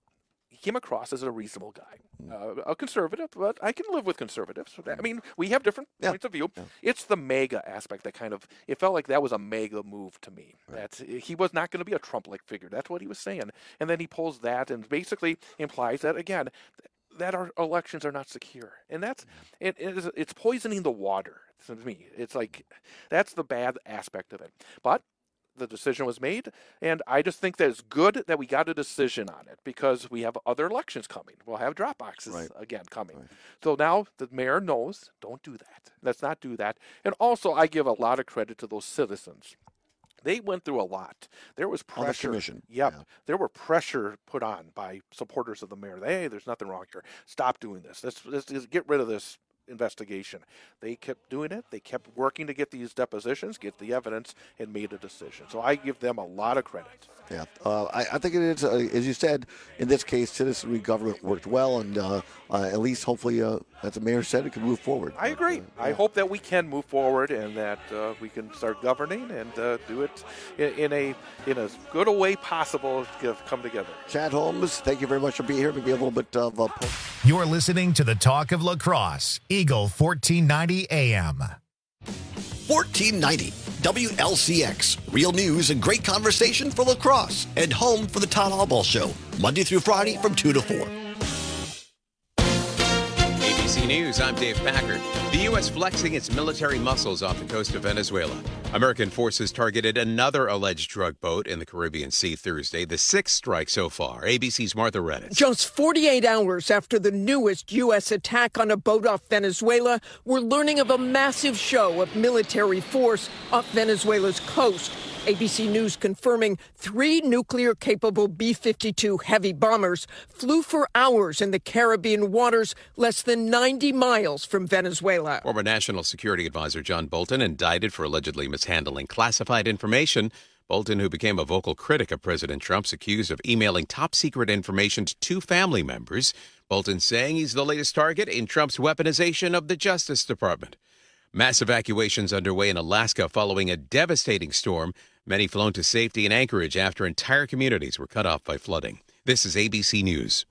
he came across as a reasonable guy, uh, a conservative, but I can live with conservatives. I mean, we have different yeah. points of view. Yeah. It's the MAGA aspect that kind of, it felt like that was a MAGA move to me. Right. That he was not going to be a Trump-like figure. That's what he was saying. And then he pulls that and basically implies that, again, that our elections are not secure. And that's, it, it is, it's poisoning the water to me. It's like, that's the bad aspect of it. But the decision was made, and I just think that it's good that we got a decision on it because we have other elections coming. We'll have drop boxes right. again coming. Right. So now the mayor knows, don't do that. Let's not do that. And also, I give a lot of credit to those citizens. They went through a lot. There was pressure. On the commission. Yep. Yeah. There were pressure put on by supporters of the mayor. Hey, there's nothing wrong here. Stop doing this. Let's, let's, let's get rid of this investigation. They kept doing it. They kept working to get these depositions, get the evidence, and made a decision. So I give them a lot of credit. Yeah, uh, I, I think it is, uh, as you said, in this case, citizenry government worked well, and uh, uh, at least hopefully, uh, as the mayor said, it can move forward. I agree. Uh, yeah. I hope that we can move forward and that uh, we can start governing and uh, do it in, in a in as good a way possible to come together. Chad Holmes, thank you very much for being here. Maybe a little bit of a... You're listening to the Talk of La Crosse, Eagle fourteen ninety A M. fourteen ninety W L C X. Real news and great conversation for La Crosse. And home for the Todd Albaugh Show. Monday through Friday from two to four. A B C News, I'm Dave Packard. The U S flexing its military muscles off the coast of Venezuela. American forces targeted another alleged drug boat in the Caribbean Sea Thursday, the sixth strike so far. A B C's Martha Redis. Just forty-eight hours after the newest U S attack on a boat off Venezuela, we're learning of a massive show of military force off Venezuela's coast. A B C News confirming three nuclear-capable B fifty-two heavy bombers flew for hours in the Caribbean waters less than ninety miles from Venezuela. Former National Security Advisor John Bolton indicted for allegedly mishandling classified information. Bolton, who became a vocal critic of President Trump's, accused of emailing top-secret information to two family members. Bolton saying he's the latest target in Trump's weaponization of the Justice Department. Mass evacuations underway in Alaska following a devastating storm. Many flown to safety in Anchorage after entire communities were cut off by flooding. This is A B C News.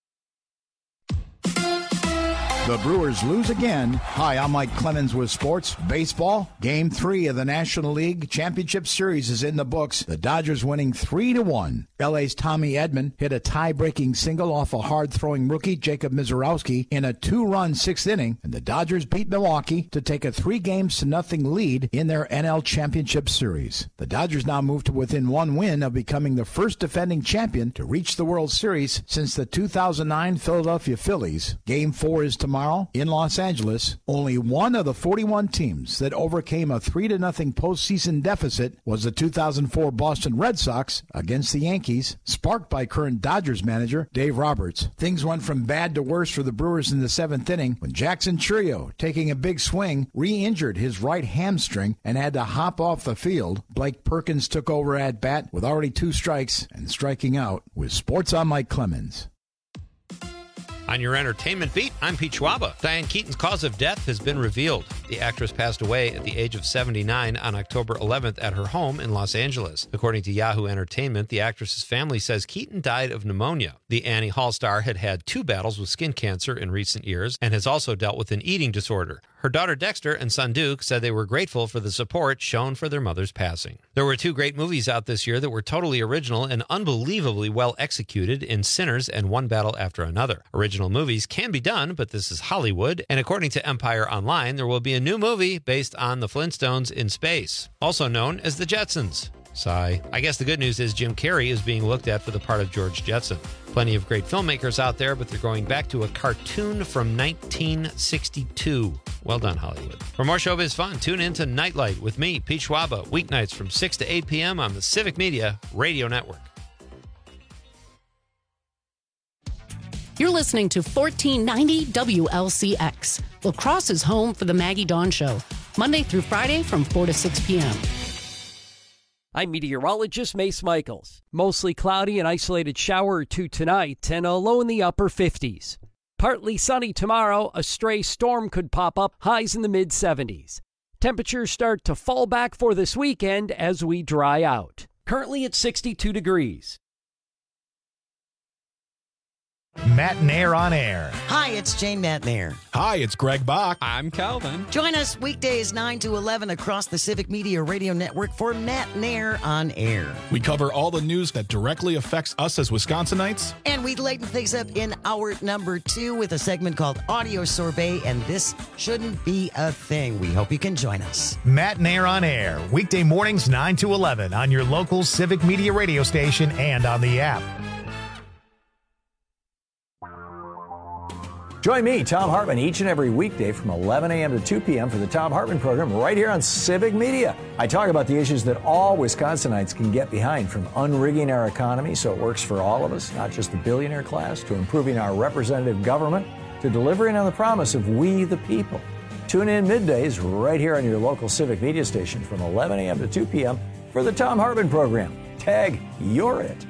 The Brewers lose again. Hi, I'm Mike Clemens with sports. Baseball, game three of the National League Championship Series is in the books. The Dodgers winning three to one. L A's Tommy Edman hit a tie-breaking single off a hard-throwing rookie, Jacob Mizorowski, in a two-run sixth inning, and the Dodgers beat Milwaukee to take a three games to nothing lead in their N L Championship Series. The Dodgers now move to within one win of becoming the first defending champion to reach the World Series since the two thousand nine Philadelphia Phillies. Game four is tomorrow. Tomorrow in Los Angeles. Only one of the forty-one teams that overcame a three to nothing postseason deficit was the two thousand four Boston Red Sox against the Yankees, sparked by current Dodgers manager Dave Roberts. Things went from bad to worse for the Brewers in the seventh inning when Jackson Chourio, taking a big swing, re-injured his right hamstring and had to hop off the field. Blake Perkins took over at bat with already two strikes and striking out. With Sports, I'm Mike Clemens. On your entertainment beat, I'm Pete Schwaba. Diane Keaton's cause of death has been revealed. The actress passed away at the age of seventy-nine on October eleventh at her home in Los Angeles. According to Yahoo Entertainment, the actress's family says Keaton died of pneumonia. The Annie Hall star had had two battles with skin cancer in recent years and has also dealt with an eating disorder. Her daughter Dexter and son Duke said they were grateful for the support shown for their mother's passing. There were two great movies out this year that were totally original and unbelievably well executed in Sinners and One Battle After Another. Original movies can be done, but this is Hollywood, and according to Empire Online, there will be a new movie based on the Flintstones in space, also known as the Jetsons. Sigh. I guess the good news is Jim Carrey is being looked at for the part of George Jetson. Plenty of great filmmakers out there, but they're going back to a cartoon from nineteen sixty-two. Well done, Hollywood. For more showbiz fun, tune in to Nightlight with me, Pete Schwaba, weeknights from six to eight p.m. on the Civic Media Radio Network. You're listening to fourteen ninety W L C X. La Crosse is home for the Maggie Dawn Show, Monday through Friday from four to six p.m. I'm meteorologist Mace Michaels. Mostly cloudy, an isolated shower or two tonight, and a low in the upper fifties. Partly sunny tomorrow, a stray storm could pop up, highs in the mid seventies. Temperatures start to fall back for this weekend as we dry out. Currently at sixty-two degrees. Matt Nair on air. Hi, it's Jane Matt Nair. Hi, it's Greg Bach. I'm Calvin. Join us weekdays nine to eleven across the Civic Media Radio Network for Matt Nair on air. We cover all the news that directly affects us as Wisconsinites. And we lighten things up in hour number two with a segment called Audio Sorbet, and this shouldn't be a thing. We hope you can join us. Matt Nair on air, weekday mornings nine to eleven on your local Civic Media radio station and on the app. Join me, Tom Hartman, each and every weekday from eleven a.m. to two p.m. for the Tom Hartman program right here on Civic Media. I talk about the issues that all Wisconsinites can get behind, from unrigging our economy so it works for all of us, not just the billionaire class, to improving our representative government, to delivering on the promise of we the people. Tune in middays right here on your local Civic Media station from eleven a.m. to two p.m. for the Tom Hartman program. Tag, you're it.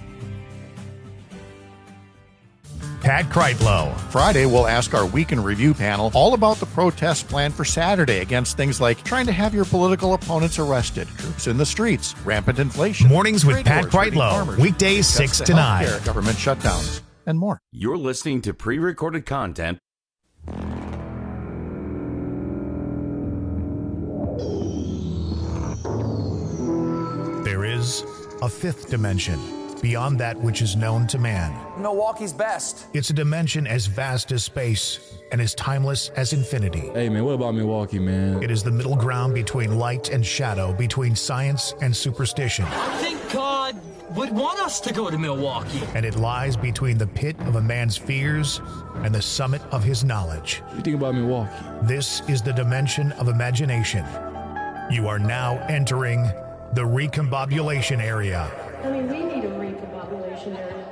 Pat Kreitlow. Friday, we'll ask our Week in Review panel all about the protest plan for Saturday against things like trying to have your political opponents arrested, troops in the streets, rampant inflation. Mornings with Pat Kreitlow. Weekdays six to nine. Government shutdowns, and more. You're listening to pre-recorded content. There is a fifth dimension beyond that which is known to man. Milwaukee's best. It's a dimension as vast as space and as timeless as infinity. Hey, man, what about Milwaukee, man? It is the middle ground between light and shadow, between science and superstition. I think God would want us to go to Milwaukee. And it lies between the pit of a man's fears and the summit of his knowledge. What do you think about Milwaukee? This is the dimension of imagination. You are now entering the recombobulation area. I mean, we need a recombobulation area.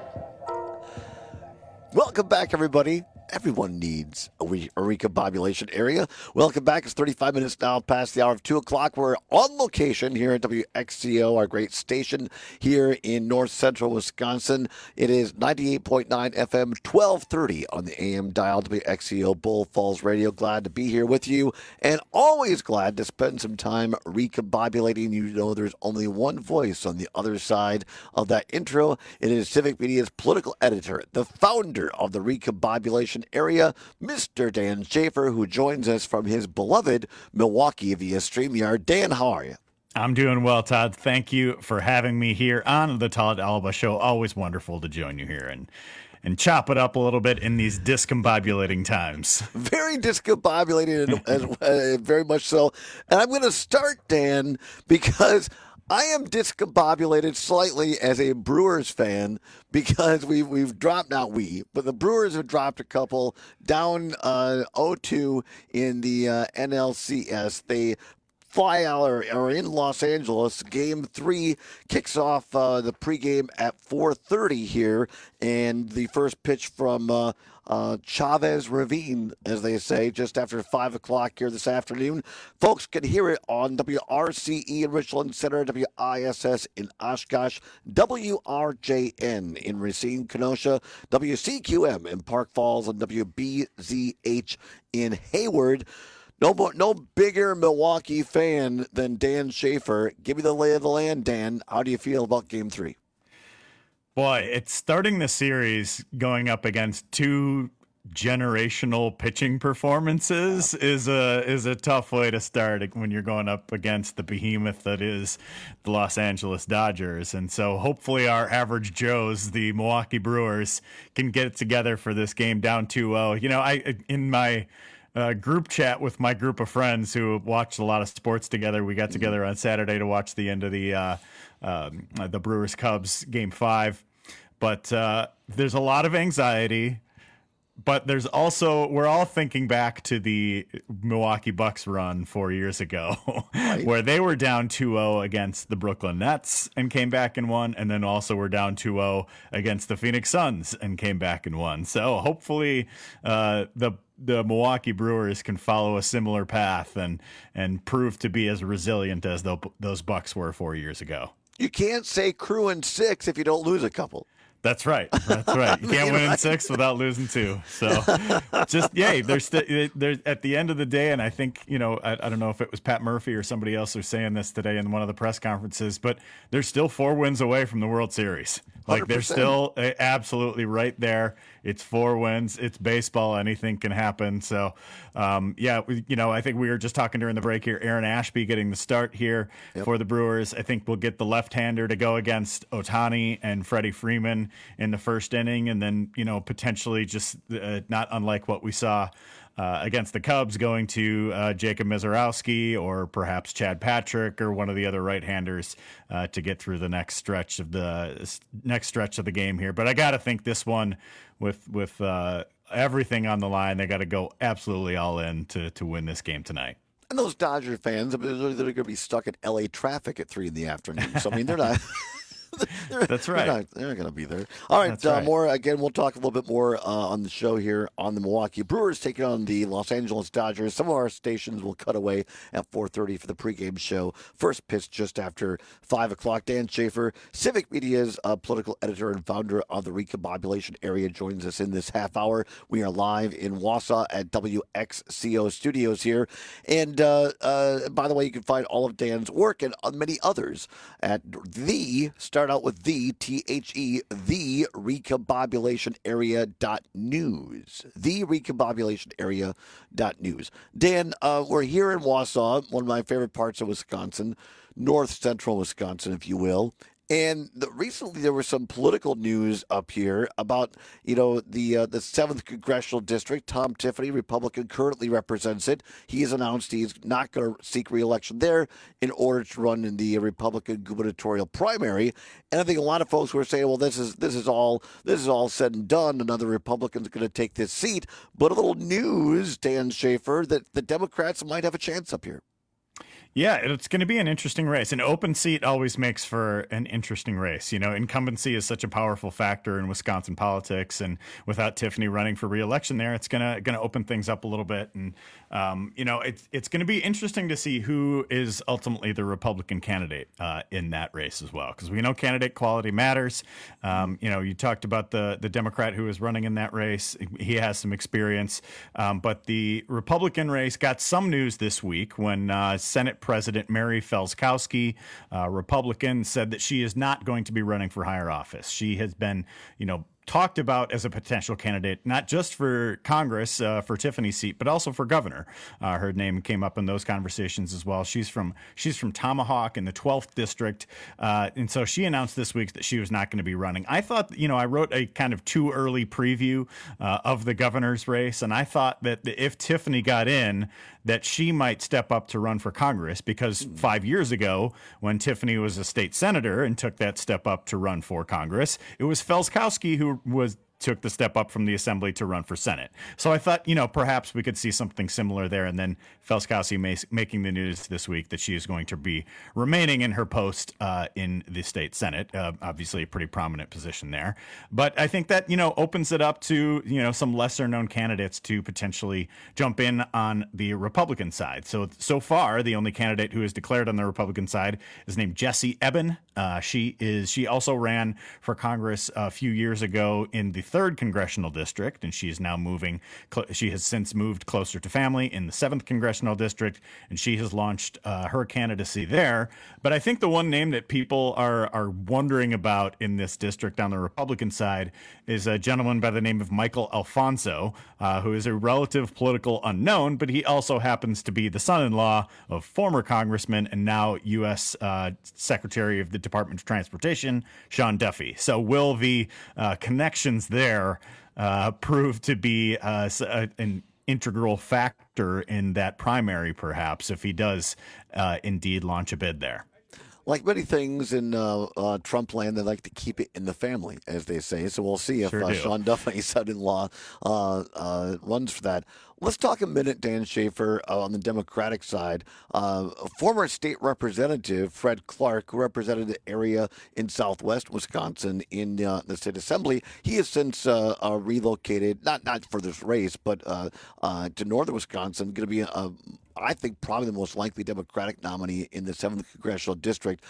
Welcome back, everybody. Everyone needs a, re- a recombobulation area. Welcome back. It's thirty-five minutes now past the hour of two o'clock. We're on location here at W X C O, our great station here in north central Wisconsin. It is ninety-eight point nine F M, twelve thirty on the A M dial, W X C O Bull Falls Radio. Glad to be here with you, and always glad to spend some time recombobulating. You know there's only one voice on the other side of that intro. It is Civic Media's political editor, the founder of the recombobulation area, Mister Dan Schaefer, who joins us from his beloved Milwaukee via StreamYard. Dan, how are you? I'm doing well, Todd. Thank you for having me here on the Todd Alba Show. Always wonderful to join you here and and chop it up a little bit in these discombobulating times. Very discombobulating, as, uh, very much so. And I'm going to start, Dan, because I am discombobulated slightly as a Brewers fan because we, we've dropped, not we, but the Brewers have dropped a couple down uh, oh two in the uh, N L C S. They fly out or are in Los Angeles. Game three kicks off uh, the pregame at four thirty here, and the first pitch from uh, uh, Chavez Ravine, as they say, just after five o'clock here this afternoon. Folks can hear it on W R C E in Richland Center, W I S S in Oshkosh, W R J N in Racine, Kenosha, W C Q M in Park Falls, and W B Z H in Hayward. No more, no bigger Milwaukee fan than Dan Schaefer. Give me the lay of the land, Dan. How do you feel about Game Three? Boy, it's starting the series going up against two generational pitching performances is a is a tough way to start when you're going up against the behemoth that is the Los Angeles Dodgers. And so hopefully our average Joes, the Milwaukee Brewers, can get it together for this game down two oh. You know, I in my Uh, group chat with my group of friends who watched a lot of sports together. We got together on Saturday to watch the end of the uh, um, the Brewers Cubs game five. But uh, there's a lot of anxiety. But there's also, we're all thinking back to the Milwaukee Bucks run four years ago, right, where they were down two oh against the Brooklyn Nets and came back and won, and then also were down two oh against the Phoenix Suns and came back and won. So hopefully uh, the the Milwaukee Brewers can follow a similar path and and prove to be as resilient as the, those Bucks were four years ago. You can't say crew and six if you don't lose a couple. That's right. That's right. You can't win in six without losing two. So just, yay, there's st- there's at the end of the day, and I think, you know, I, I don't know if it was Pat Murphy or somebody else was saying this today in one of the press conferences, but they're still four wins away from the World Series. Like they're still uh, absolutely right there. It's four wins. It's baseball. Anything can happen. So, um, yeah, we, you know, I think we were just talking during the break here. Aaron Ashby getting the start here yep. for the Brewers. I think we'll get the left-hander to go against Ohtani and Freddie Freeman in the first inning, and then, you know, potentially just uh, not unlike what we saw Uh, against the Cubs, going to uh, Jacob Misiorowski or perhaps Chad Patrick or one of the other right-handers uh, to get through the next stretch of the next stretch of the game here. But I got to think this one, with with uh, everything on the line, they got to go absolutely all in to to win this game tonight. And those Dodger fans, they're going to be stuck at L A traffic at three in the afternoon. So I mean, they're not. They're, That's right. They're not, they're not going to be there. All right, uh, right. more again. We'll talk a little bit more uh, on the show here on the Milwaukee Brewers taking on the Los Angeles Dodgers. Some of our stations will cut away at four thirty for the pregame show. First pitch just after five o'clock. Dan Schaefer, Civic Media's uh, political editor and founder of the Recombobulation Area, joins us in this half hour. We are live in Wausau at W X C O Studios here. And uh, uh, by the way, you can find all of Dan's work and many others at the start. Out with the T H E the recombobulation area dot news the recombobulation area dot news. Dan, uh, we're here in Wausau, one of my favorite parts of Wisconsin, north central Wisconsin, if you will. And the, recently there was some political news up here about, you know, the uh, the seventh Congressional District. Tom Tiffany, Republican, currently represents it. He has announced he's not going to seek re-election there in order to run in the Republican gubernatorial primary. And I think a lot of folks were saying, well, this is this is all this is all said and done. Another Republican's going to take this seat. But a little news, Dan Schaefer, that the Democrats might have a chance up here. Yeah, it's going to be an interesting race. An open seat always makes for an interesting race. You know, incumbency is such a powerful factor in Wisconsin politics, and without Tiffany running for re-election there, it's gonna gonna open things up a little bit. And um, you know, it's it's going to be interesting to see who is ultimately the Republican candidate uh, in that race as well, because we know candidate quality matters. Um, you know, you talked about the the Democrat who is running in that race; he has some experience, um, but the Republican race got some news this week when uh, Senate President Mary Felskowski, uh, Republican, said that she is not going to be running for higher office. She has been, you know, talked about as a potential candidate, not just for Congress, uh, for Tiffany's seat, but also for governor. Uh, her name came up in those conversations as well. She's from she's from Tomahawk in the twelfth district. Uh, and so she announced this week that she was not going to be running. I thought, you know, I wrote a kind of too early preview uh, of the governor's race. And I thought that if Tiffany got in, that she might step up to run for Congress, because five years ago, when Tiffany was a state senator and took that step up to run for Congress, it was Felskowski who was took the step up from the assembly to run for Senate. So I thought, you know, perhaps we could see something similar there. And then Felskowski ma- making the news this week that she is going to be remaining in her post uh, in the state Senate. Uh, obviously a pretty prominent position there. But I think that, you know, opens it up to, you know, some lesser known candidates to potentially jump in on the Republican side. So, so far, the only candidate who is declared on the Republican side is named Jessie Eben. Uh, she is, she also ran for Congress a few years ago in the third congressional district, and she is now moving. Cl- she has since moved closer to family in the seventh congressional district, and she has launched uh, her candidacy there. But I think the one name that people are are wondering about in this district on the Republican side is a gentleman by the name of Michael Alfonso, uh, who is a relative political unknown, but he also happens to be the son-in-law of former Congressman and now U S Uh, Secretary of the Department of Transportation, Sean Duffy. So will the uh, connections there uh, prove to be uh, an integral factor in that primary, perhaps, if he does uh, indeed launch a bid there? Like many things in uh, uh, Trump land, they like to keep it in the family, as they say. So we'll see if Sure uh, do. Sean Duffy's son-in-law uh, uh, runs for that. Let's talk a minute, Dan Schaefer, uh, on the Democratic side. Uh, former state representative Fred Clark, who represented the area in southwest Wisconsin in uh, the state assembly, he has since uh, uh, relocated, not not for this race, but uh, uh, to northern Wisconsin, going to be, a, I think, probably the most likely Democratic nominee in the seventh Congressional District.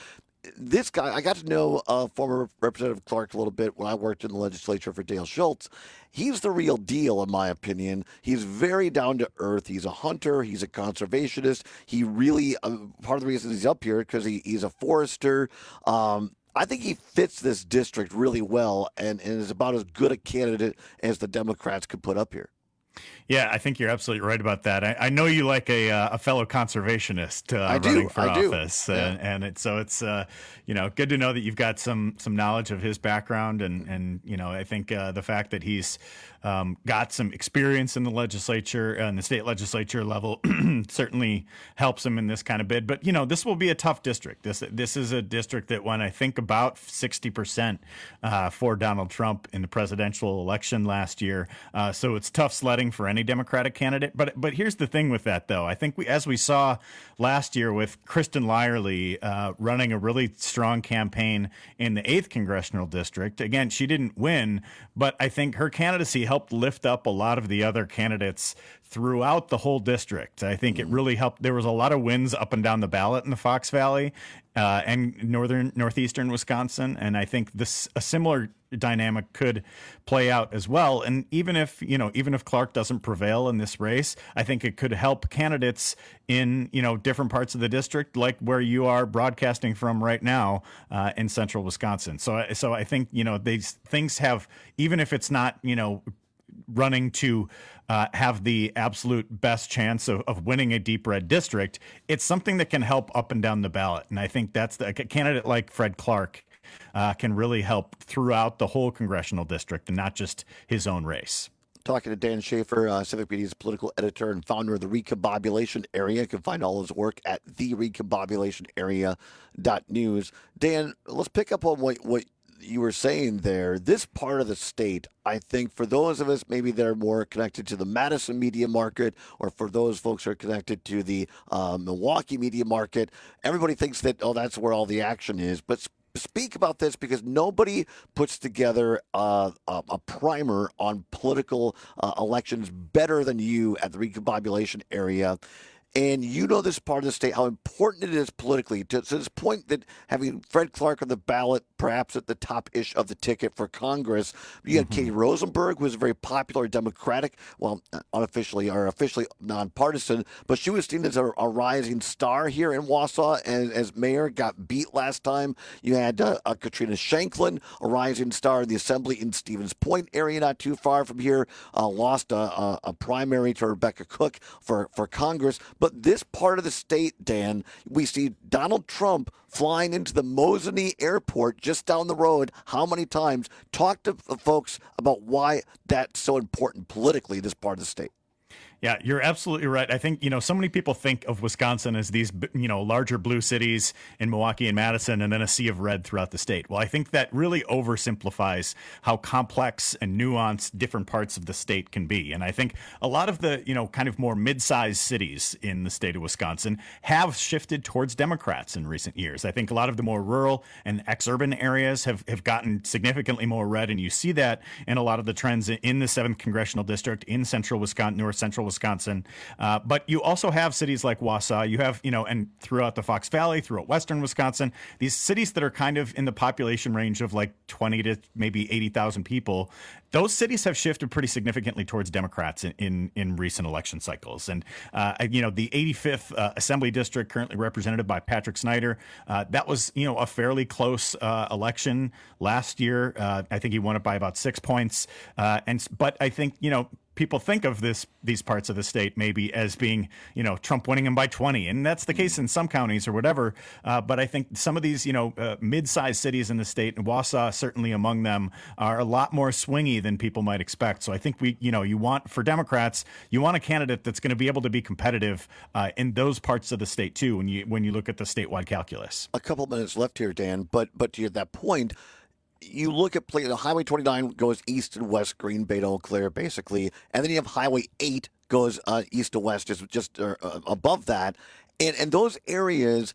this guy, I got to know uh, former Representative Clark a little bit when I worked in the legislature for Dale Schultz. He's the real deal, in my opinion. He's very down to earth. He's a hunter. He's a conservationist. He really, uh, part of the reason he's up here because he, he's a forester. Um, I think he fits this district really well and, and is about as good a candidate as the Democrats could put up here. Yeah, I think you're absolutely right about that. I, I know you like a uh, a fellow conservationist uh, I do, running for I do. office, Yeah. and, and it, so it's uh, you know good to know that you've got some some knowledge of his background, and and you know I think uh, the fact that he's um, got some experience in the legislature and the state legislature level certainly helps him in this kind of bid. But you know this will be a tough district. This this is a district that when I think about sixty percent uh, for Donald Trump in the presidential election last year, uh, so it's tough sledding for any Democratic candidate. But but here's the thing with that, though. I think we, as we saw last year with Kristen Lyerly uh, running a really strong campaign in the eighth congressional district. Again, she didn't win, but I think her candidacy helped lift up a lot of the other candidates throughout the whole district. I think it really helped. There was a lot of wins up and down the ballot in the Fox Valley uh, and northern northeastern Wisconsin, and I think this a similar dynamic could play out as well. And even if you know, even if Clark doesn't prevail in this race, I think it could help candidates in you know different parts of the district, like where you are broadcasting from right now uh, in central Wisconsin. So, so I think you know these things have, even if it's not you know. running to uh, have the absolute best chance of, of winning a deep red district, it's something that can help up and down the ballot. And I think that's the, a candidate like Fred Clark uh, can really help throughout the whole congressional district and not just his own race. Talking to Dan Schaefer, uh, Civic Media's political editor and founder of the Recombobulation Area. You can find all his work at the recombobulation area dot news. Dan, let's pick up on what, what you were saying there. This part of the state, I think for those of us maybe that are more connected to the Madison media market, or for those folks who are connected to the uh, Milwaukee media market, everybody thinks that, oh, that's where all the action is. But sp- speak about this, because nobody puts together uh, a, a primer on political uh, elections better than you at the Recombobulation Area. And you know this part of the state, how important it is politically, to, to this point that having Fred Clark on the ballot, perhaps at the top-ish of the ticket for Congress. You had mm-hmm. Katie Rosenberg, who was a very popular Democratic, well, unofficially or officially nonpartisan, but she was seen as a, a rising star here in Wausau as, as mayor, got beat last time. You had uh, uh, Katrina Shanklin, a rising star in the Assembly in Stevens Point area, not too far from here, uh, lost a, a, a primary to Rebecca Cook for, for Congress. But this part of the state, Dan, we see Donald Trump flying into the Mosinee Airport just down the road. How many times? Talk to folks about why that's so important politically, this part of the state. Yeah, you're absolutely right. I think, you know, so many people think of Wisconsin as these, you know, larger blue cities in Milwaukee and Madison, and then a sea of red throughout the state. Well, I think that really oversimplifies how complex and nuanced different parts of the state can be. And I think a lot of the, you know, kind of more mid-sized cities in the state of Wisconsin have shifted towards Democrats in recent years. I think a lot of the more rural and ex-urban areas have, have gotten significantly more red, and you see that in a lot of the trends in the seventh Congressional District, in central Wisconsin, north central Wisconsin. Wisconsin, uh, but you also have cities like Wausau. You have, you know, and throughout the Fox Valley, throughout western Wisconsin, these cities that are kind of in the population range of like twenty to maybe eighty thousand people. Those cities have shifted pretty significantly towards Democrats in, in, in recent election cycles. And, uh, you know, the eighty-fifth uh, Assembly District, currently represented by Patrick Snyder, uh, that was, you know, a fairly close uh, election last year. Uh, I think he won it by about six points. Uh, and but I think, you know, people think of this these parts of the state maybe as being, you know, Trump winning them by twenty, and that's the case in some counties or whatever. Uh, but I think some of these, you know, uh, mid-sized cities in the state, and Wausau certainly among them, are a lot more swingy than people might expect. So I think we, you know, you want for Democrats, you want a candidate that's going to be able to be competitive uh, in those parts of the state too. When you when you look at the statewide calculus. A couple minutes left here, Dan. But but to that point, you look at play, the Highway twenty-nine goes east and west, Green Bay to Eau Claire, basically, and then you have Highway eight goes uh, east to west, just just uh, above that, and and those areas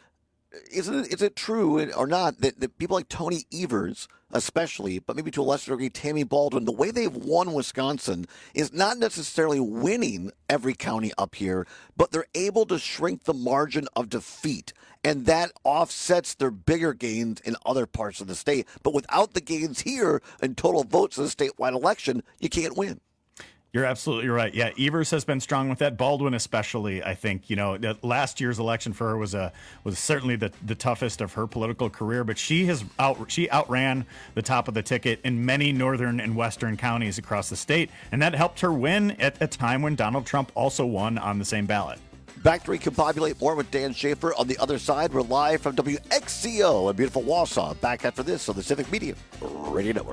isn't it, is it true or not that, that people like Tony Evers, especially, but maybe to a lesser degree Tammy Baldwin, the way they've won Wisconsin is not necessarily winning every county up here, but they're able to shrink the margin of defeat, and that offsets their bigger gains in other parts of the state. But without the gains here in total votes in the statewide election, you can't win. You're absolutely right. Yeah, Evers has been strong with that. Baldwin, especially, I think. You know, last year's election for her was a was certainly the, the toughest of her political career. But she has out she outran the top of the ticket in many northern and western counties across the state, and that helped her win at a time when Donald Trump also won on the same ballot. Back to recombobulate more with Dan Schaefer on the other side. We're live from W X C O in beautiful Wausau. Back after this on the Civic Media Radio Network.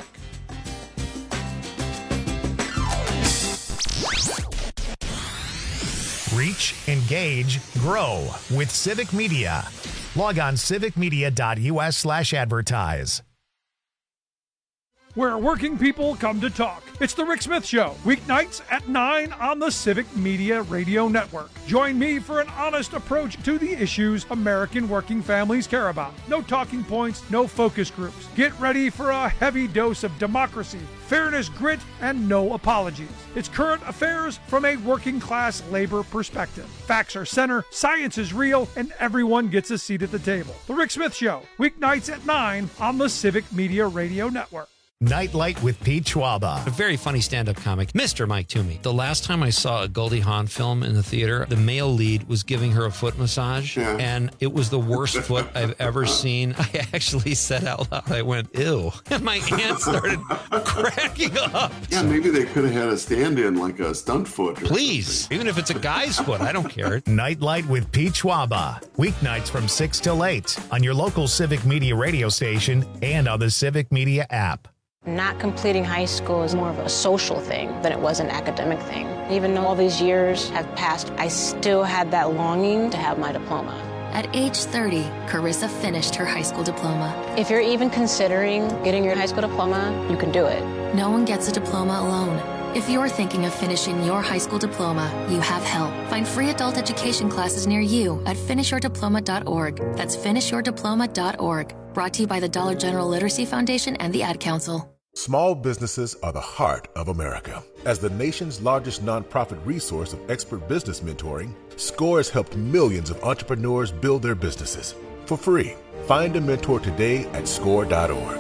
Reach, engage, grow with Civic Media. Log on civicmedia.us slash advertise. Where working people come to talk. It's the Rick Smith Show, weeknights at nine on the Civic Media Radio Network. Join me for an honest approach to the issues American working families care about. No talking points, no focus groups. Get ready for a heavy dose of democracy, fairness, grit, and no apologies. It's current affairs from a working class labor perspective. Facts are center, science is real, and everyone gets a seat at the table. The Rick Smith Show, weeknights at nine on the Civic Media Radio Network. Nightlight with Pete Schwaba. A very funny stand-up comic, Mister Mike Toomey. The last time I saw a Goldie Hawn film in the theater, the male lead was giving her a foot massage, yeah. and it was the worst foot I've ever seen. I actually said out loud, I went, ew. And my aunt started cracking up. Yeah, maybe they could have had a stand-in like a stunt foot. Please, something. Even if it's a guy's foot, I don't care. Nightlight with Pete Schwaba. Weeknights from six till eight on your local Civic Media radio station and on the Civic Media app. Not completing high school is more of a social thing than it was an academic thing. Even though all these years have passed, I still had that longing to have my diploma. At age thirty, Carissa finished her high school diploma. If you're even considering getting your high school diploma, you can do it. No one gets a diploma alone. If you're thinking of finishing your high school diploma, you have help. Find free adult education classes near you at finish your diploma dot org. That's finish your diploma dot org. Brought to you by the Dollar General Literacy Foundation and the Ad Council. Small businesses are the heart of America. As the nation's largest nonprofit resource of expert business mentoring, SCORE has helped millions of entrepreneurs build their businesses for free. Find a mentor today at score dot org.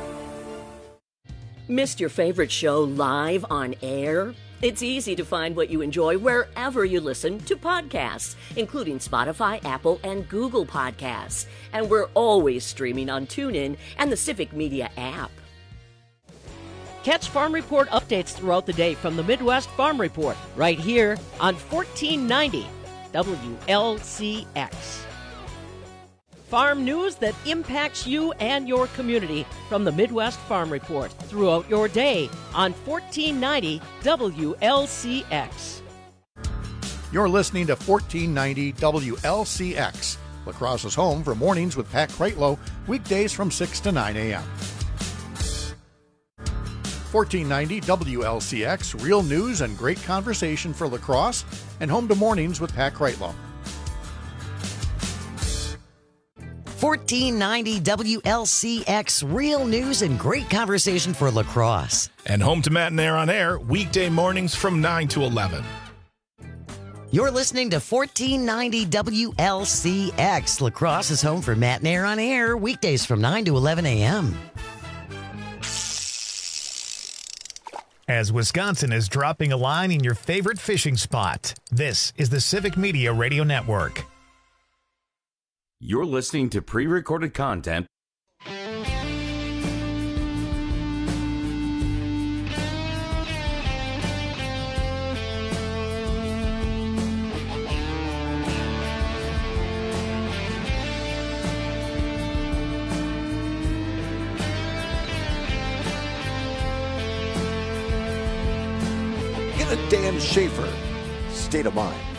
Missed your favorite show live on air? It's easy to find what you enjoy wherever you listen to podcasts, including Spotify, Apple, and Google Podcasts. And we're always streaming on TuneIn and the Civic Media app. Catch Farm Report updates throughout the day from the Midwest Farm Report, right here on fourteen ninety W L C X. Farm news that impacts you and your community from the Midwest Farm Report throughout your day on fourteen ninety W L C X. You're listening to fourteen ninety W L C X, La Crosse's home for mornings with Pat Kreitlow, weekdays from six to nine a.m. fourteen ninety W L C X, real news and great conversation for La Crosse, and home to mornings with Pat Kreitlow. fourteen ninety W L C X, real news and great conversation for La Crosse. And home to Matt and Air on Air, weekday mornings from nine to eleven. You're listening to fourteen ninety W L C X. La Crosse is home for Matt and Air on Air, weekdays from nine to eleven a.m. As Wisconsin is dropping a line in your favorite fishing spot, this is the Civic Media Radio Network. You're listening to pre-recorded content. Get a Dan Schaefer state of mind.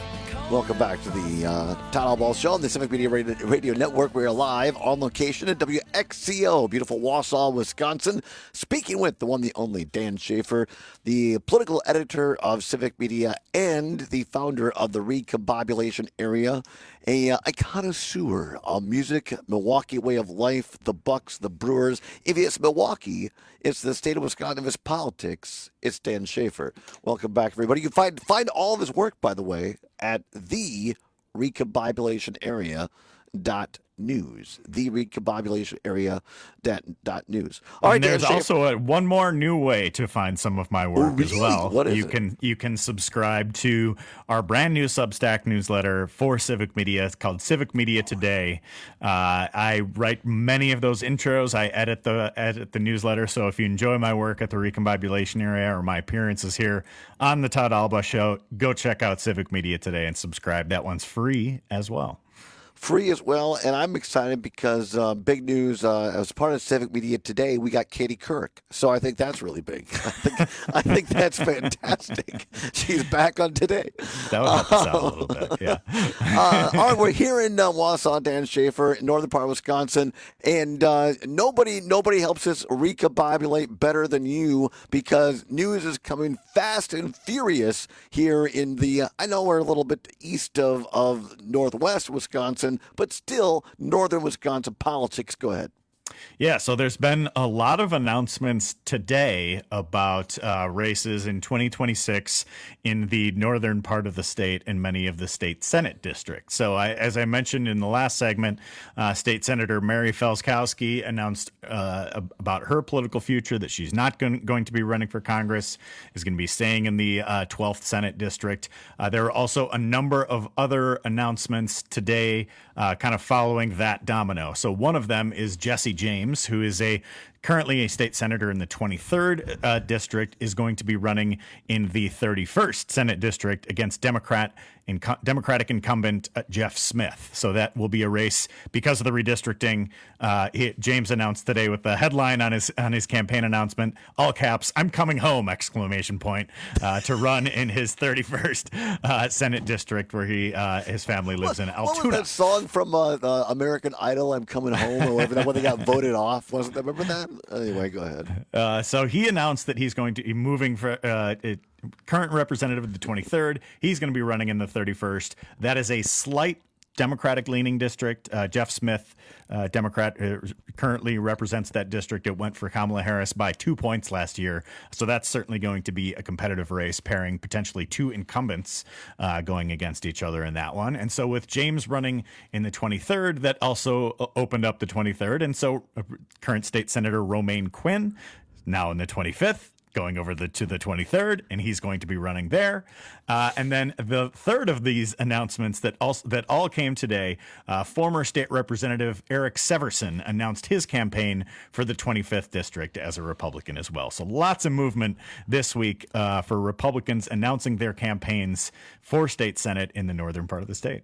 Welcome back to the uh, Todd Allball Show on the Civic Media Radio, Radio Network. We're live on location at W X C O, beautiful Wausau, Wisconsin. Speaking with the one, the only, Dan Schaefer, the political editor of Civic Media and the founder of the Recombobulation Area, a, uh, a connoisseur of music, Milwaukee way of life, the Bucks, the Brewers. If it's Milwaukee, it's the state of Wisconsin. If it's politics, it's Dan Schaefer. Welcome back, everybody. You can find, find all of his work, by the way, at the Recombobulation Area dot news. The Recombobulation Area dot, dot news. All right, and there's Dan also a, one more new way to find some of my work oh, really? as well. What is you it? can you can subscribe to our brand new Substack newsletter for Civic Media. It's called Civic Media Today. Uh, I write many of those intros. I edit the edit the newsletter. So if you enjoy my work at the Recombobulation Area or my appearances here on the Todd Alba Show, go check out Civic Media Today and subscribe. That one's free as well. Free as well, and I'm excited because uh, big news. Uh, as part of Civic Media Today, we got Katie Couric, so I think that's really big. I think, I think that's fantastic. She's back on Today. That would help us out a little bit, yeah. uh, all right, we're here in uh, Wausau, Dan Schaefer, in northern part of Wisconsin, and uh, nobody nobody helps us recombobulate better than you because news is coming fast and furious here in the. Uh, I know we're a little bit east of of northwest Wisconsin. But still, northern Wisconsin politics. Go ahead. Yeah, so there's been a lot of announcements today about uh, races in twenty twenty-six in the northern part of the state and many of the state Senate districts. So I, as I mentioned in the last segment, uh, State Senator Mary Felskowski announced uh, about her political future, that she's not going, going to be running for Congress, is going to be staying in the uh, twelfth Senate district. Uh, there are also a number of other announcements today uh, kind of following that domino. So one of them is Jesse James, who is a currently a state senator in the twenty-third uh, district, is going to be running in the thirty-first Senate district against Democrat inc- Democratic incumbent uh, Jeff Smith. So that will be a race because of the redistricting. Uh, he, James announced today with the headline on his on his campaign announcement, all caps, "I'm coming home!" exclamation point, uh, to run in his thirty-first uh, Senate district where he uh, his family lives what, in Altoona. What was that song from uh, uh, American Idol, "I'm Coming Home," or whatever, when they got voted off? Wasn't that? Remember that? Anyway, go ahead. Uh, so he announced that he's going to be moving for uh, it, current representative of the twenty-third. He's going to be running in the thirty-first. That is a slight Democratic-leaning district. Uh, Jeff Smith, uh, Democrat, uh, currently represents that district. It went for Kamala Harris by two points last year. So that's certainly going to be a competitive race, pairing potentially two incumbents uh, going against each other in that one. And so with James running in the twenty-third, that also opened up the twenty-third. And so uh, current state senator Romaine Quinn, now in the twenty-fifth, going over the to the twenty-third, and he's going to be running there. Uh, and then the third of these announcements that also that all came today, uh, former state representative Eric Severson announced his campaign for the twenty-fifth district as a Republican as well. So lots of movement this week uh, for Republicans announcing their campaigns for state Senate in the northern part of the state.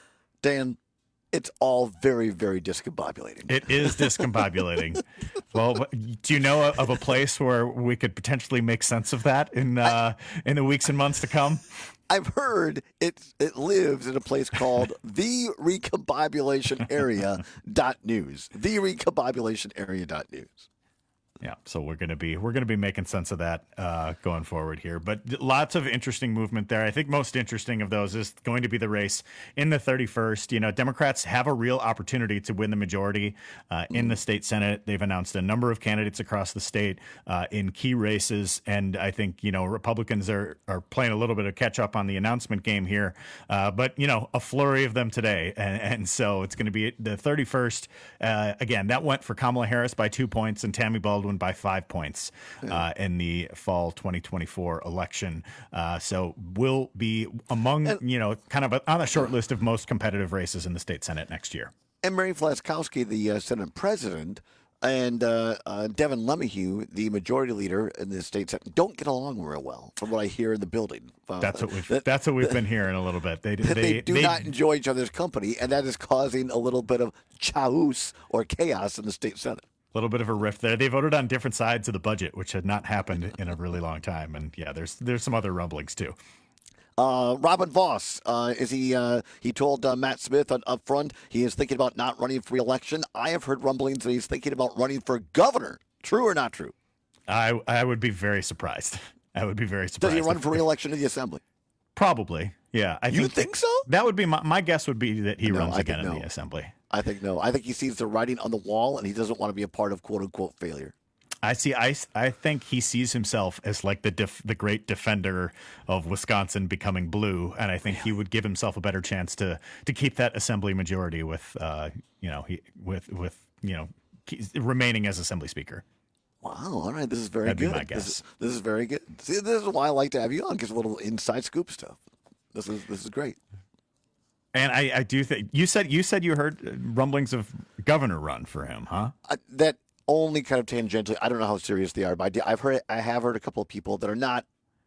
Dan, it's all very, very discombobulating. It is discombobulating. Well, do you know of a place where we could potentially make sense of that in uh, in the weeks and months to come? I've heard it it lives in a place called the Recombobulation Area dot news. The Recombobulation Area dot news. Yeah, so we're going to be we're going to be making sense of that uh, going forward here. But lots of interesting movement there. I think most interesting of those is going to be the race in the thirty-first. You know, Democrats have a real opportunity to win the majority uh, in the state Senate. They've announced a number of candidates across the state uh, in key races, and I think you know Republicans are are playing a little bit of catch up on the announcement game here. Uh, but you know, a flurry of them today, and, and so it's going to be the thirty-first. Uh, again, that went for Kamala Harris by two points and Tammy Baldwin by five points uh, in the fall twenty twenty-four election. Uh, so we'll be among, you know, kind of a, on a short list of most competitive races in the state Senate next year. And Mary Felskowski, the uh, Senate president, and uh, uh, Devin LeMahieu, the majority leader in the state Senate, don't get along real well, from what I hear in the building. Uh, that's what we've that's what we've been hearing a little bit. They they, they do they, not enjoy each other's company, and that is causing a little bit of chaos or chaos in the state Senate. A little bit of a rift there. They voted on different sides of the budget, which had not happened in a really long time. And yeah, there's there's some other rumblings too. Uh, Robin Voss, uh, is he? Uh, he told uh, Matt Smith on, up front he is thinking about not running for re-election. I have heard rumblings that he's thinking about running for governor. True or not true? I I would be very surprised. I would be very surprised. Does he run if, for re-election in the assembly? Probably. Yeah. I you think, think so? That would be my, my guess. Would be that he no, runs I again in no. the assembly. I think no. I think he sees the writing on the wall, and he doesn't want to be a part of "quote unquote" failure. I see. I, I think he sees himself as like the def, the great defender of Wisconsin becoming blue, and I think he would give himself a better chance to to keep that assembly majority with uh you know he with with you know remaining as assembly speaker. Wow. All right. This is very That'd good. be my guess. This is, this is very good. See, this is why I like to have you on, because a little inside scoop stuff. This is this is great. And I, I do think you said you said you heard rumblings of governor run for him, huh? Uh, that. Only kind of tangentially. I don't know how serious they are, but I, I've heard, I have heard a couple of people that are not.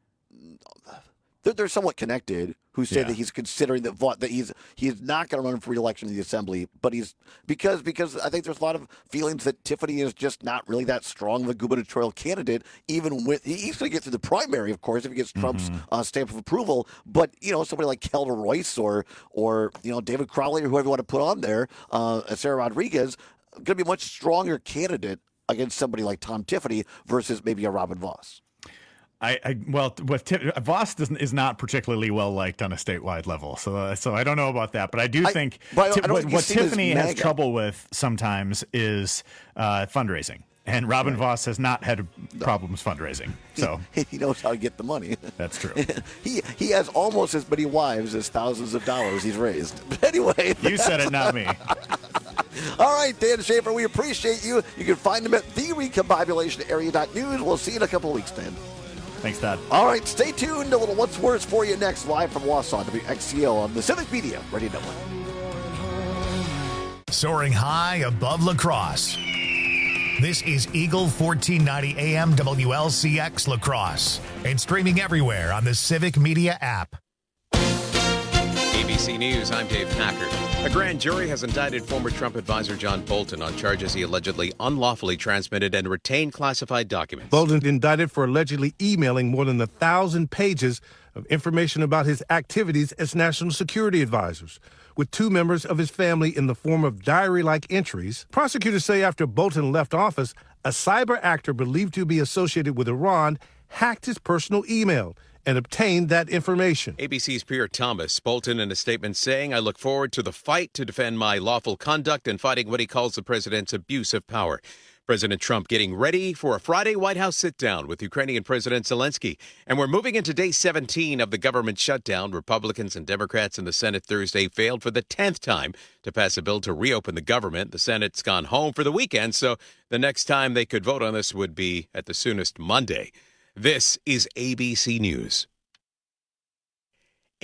They're, they're somewhat connected who say Yeah. that he's considering that that he's he's not going to run for re-election in the assembly, but he's because because I think there's a lot of feelings that Tiffany is just not really that strong of a gubernatorial candidate. Even with he's going to get through the primary, of course, if he gets Trump's Mm-hmm. uh, stamp of approval. But you know, somebody like Kelda Royce or or you know David Crowley or whoever you want to put on there, uh, Sarah Rodriguez. Going to be a much stronger candidate against somebody like Tom Tiffany versus maybe a Robin Voss. I, I well, with Tiff, Voss doesn't, is not particularly well liked on a statewide level, so uh, so I don't know about that. But I do I- think but I don't- Ti- I don't what, think what he's seen as Tiffany has MAGA. trouble with sometimes is uh, fundraising, and Robin Voss has not had problems fundraising. So He knows how to get the money. that's true. he he has almost as many wives as thousands of dollars he's raised. But anyway, You said it, not me. all right, Dan Schaefer, we appreciate you. You can find him at the recombobulation area dot news. We'll see you in a couple of weeks, Dan. Thanks, Todd. All right, stay tuned. A little What's Worse for you next, live from Wausau, W X C O on the Civic Media Radio Network. Soaring high above La Crosse. This is Eagle fourteen ninety A M W L C X La Crosse and streaming everywhere on the Civic Media app. A B C News, I'm Dave Packard. A grand jury has indicted former Trump advisor John Bolton on charges he allegedly unlawfully transmitted and retained classified documents. Bolton indicted for allegedly emailing more than a thousand pages of information about his activities as national security advisors with two members of his family in the form of diary-like entries. Prosecutors say after Bolton left office, a cyber actor believed to be associated with Iran hacked his personal email and obtained that information. A B C's Pierre Thomas, Bolton in a statement saying, I look forward to the fight to defend my lawful conduct and fighting what he calls the president's abuse of power. President Trump getting ready for a Friday White House sit-down with Ukrainian President Zelensky. And we're moving into day seventeen of the government shutdown. Republicans and Democrats in the Senate Thursday failed for the tenth time to pass a bill to reopen the government. The Senate's gone home for the weekend, so the next time they could vote on this would be at the soonest Monday. This is A B C News.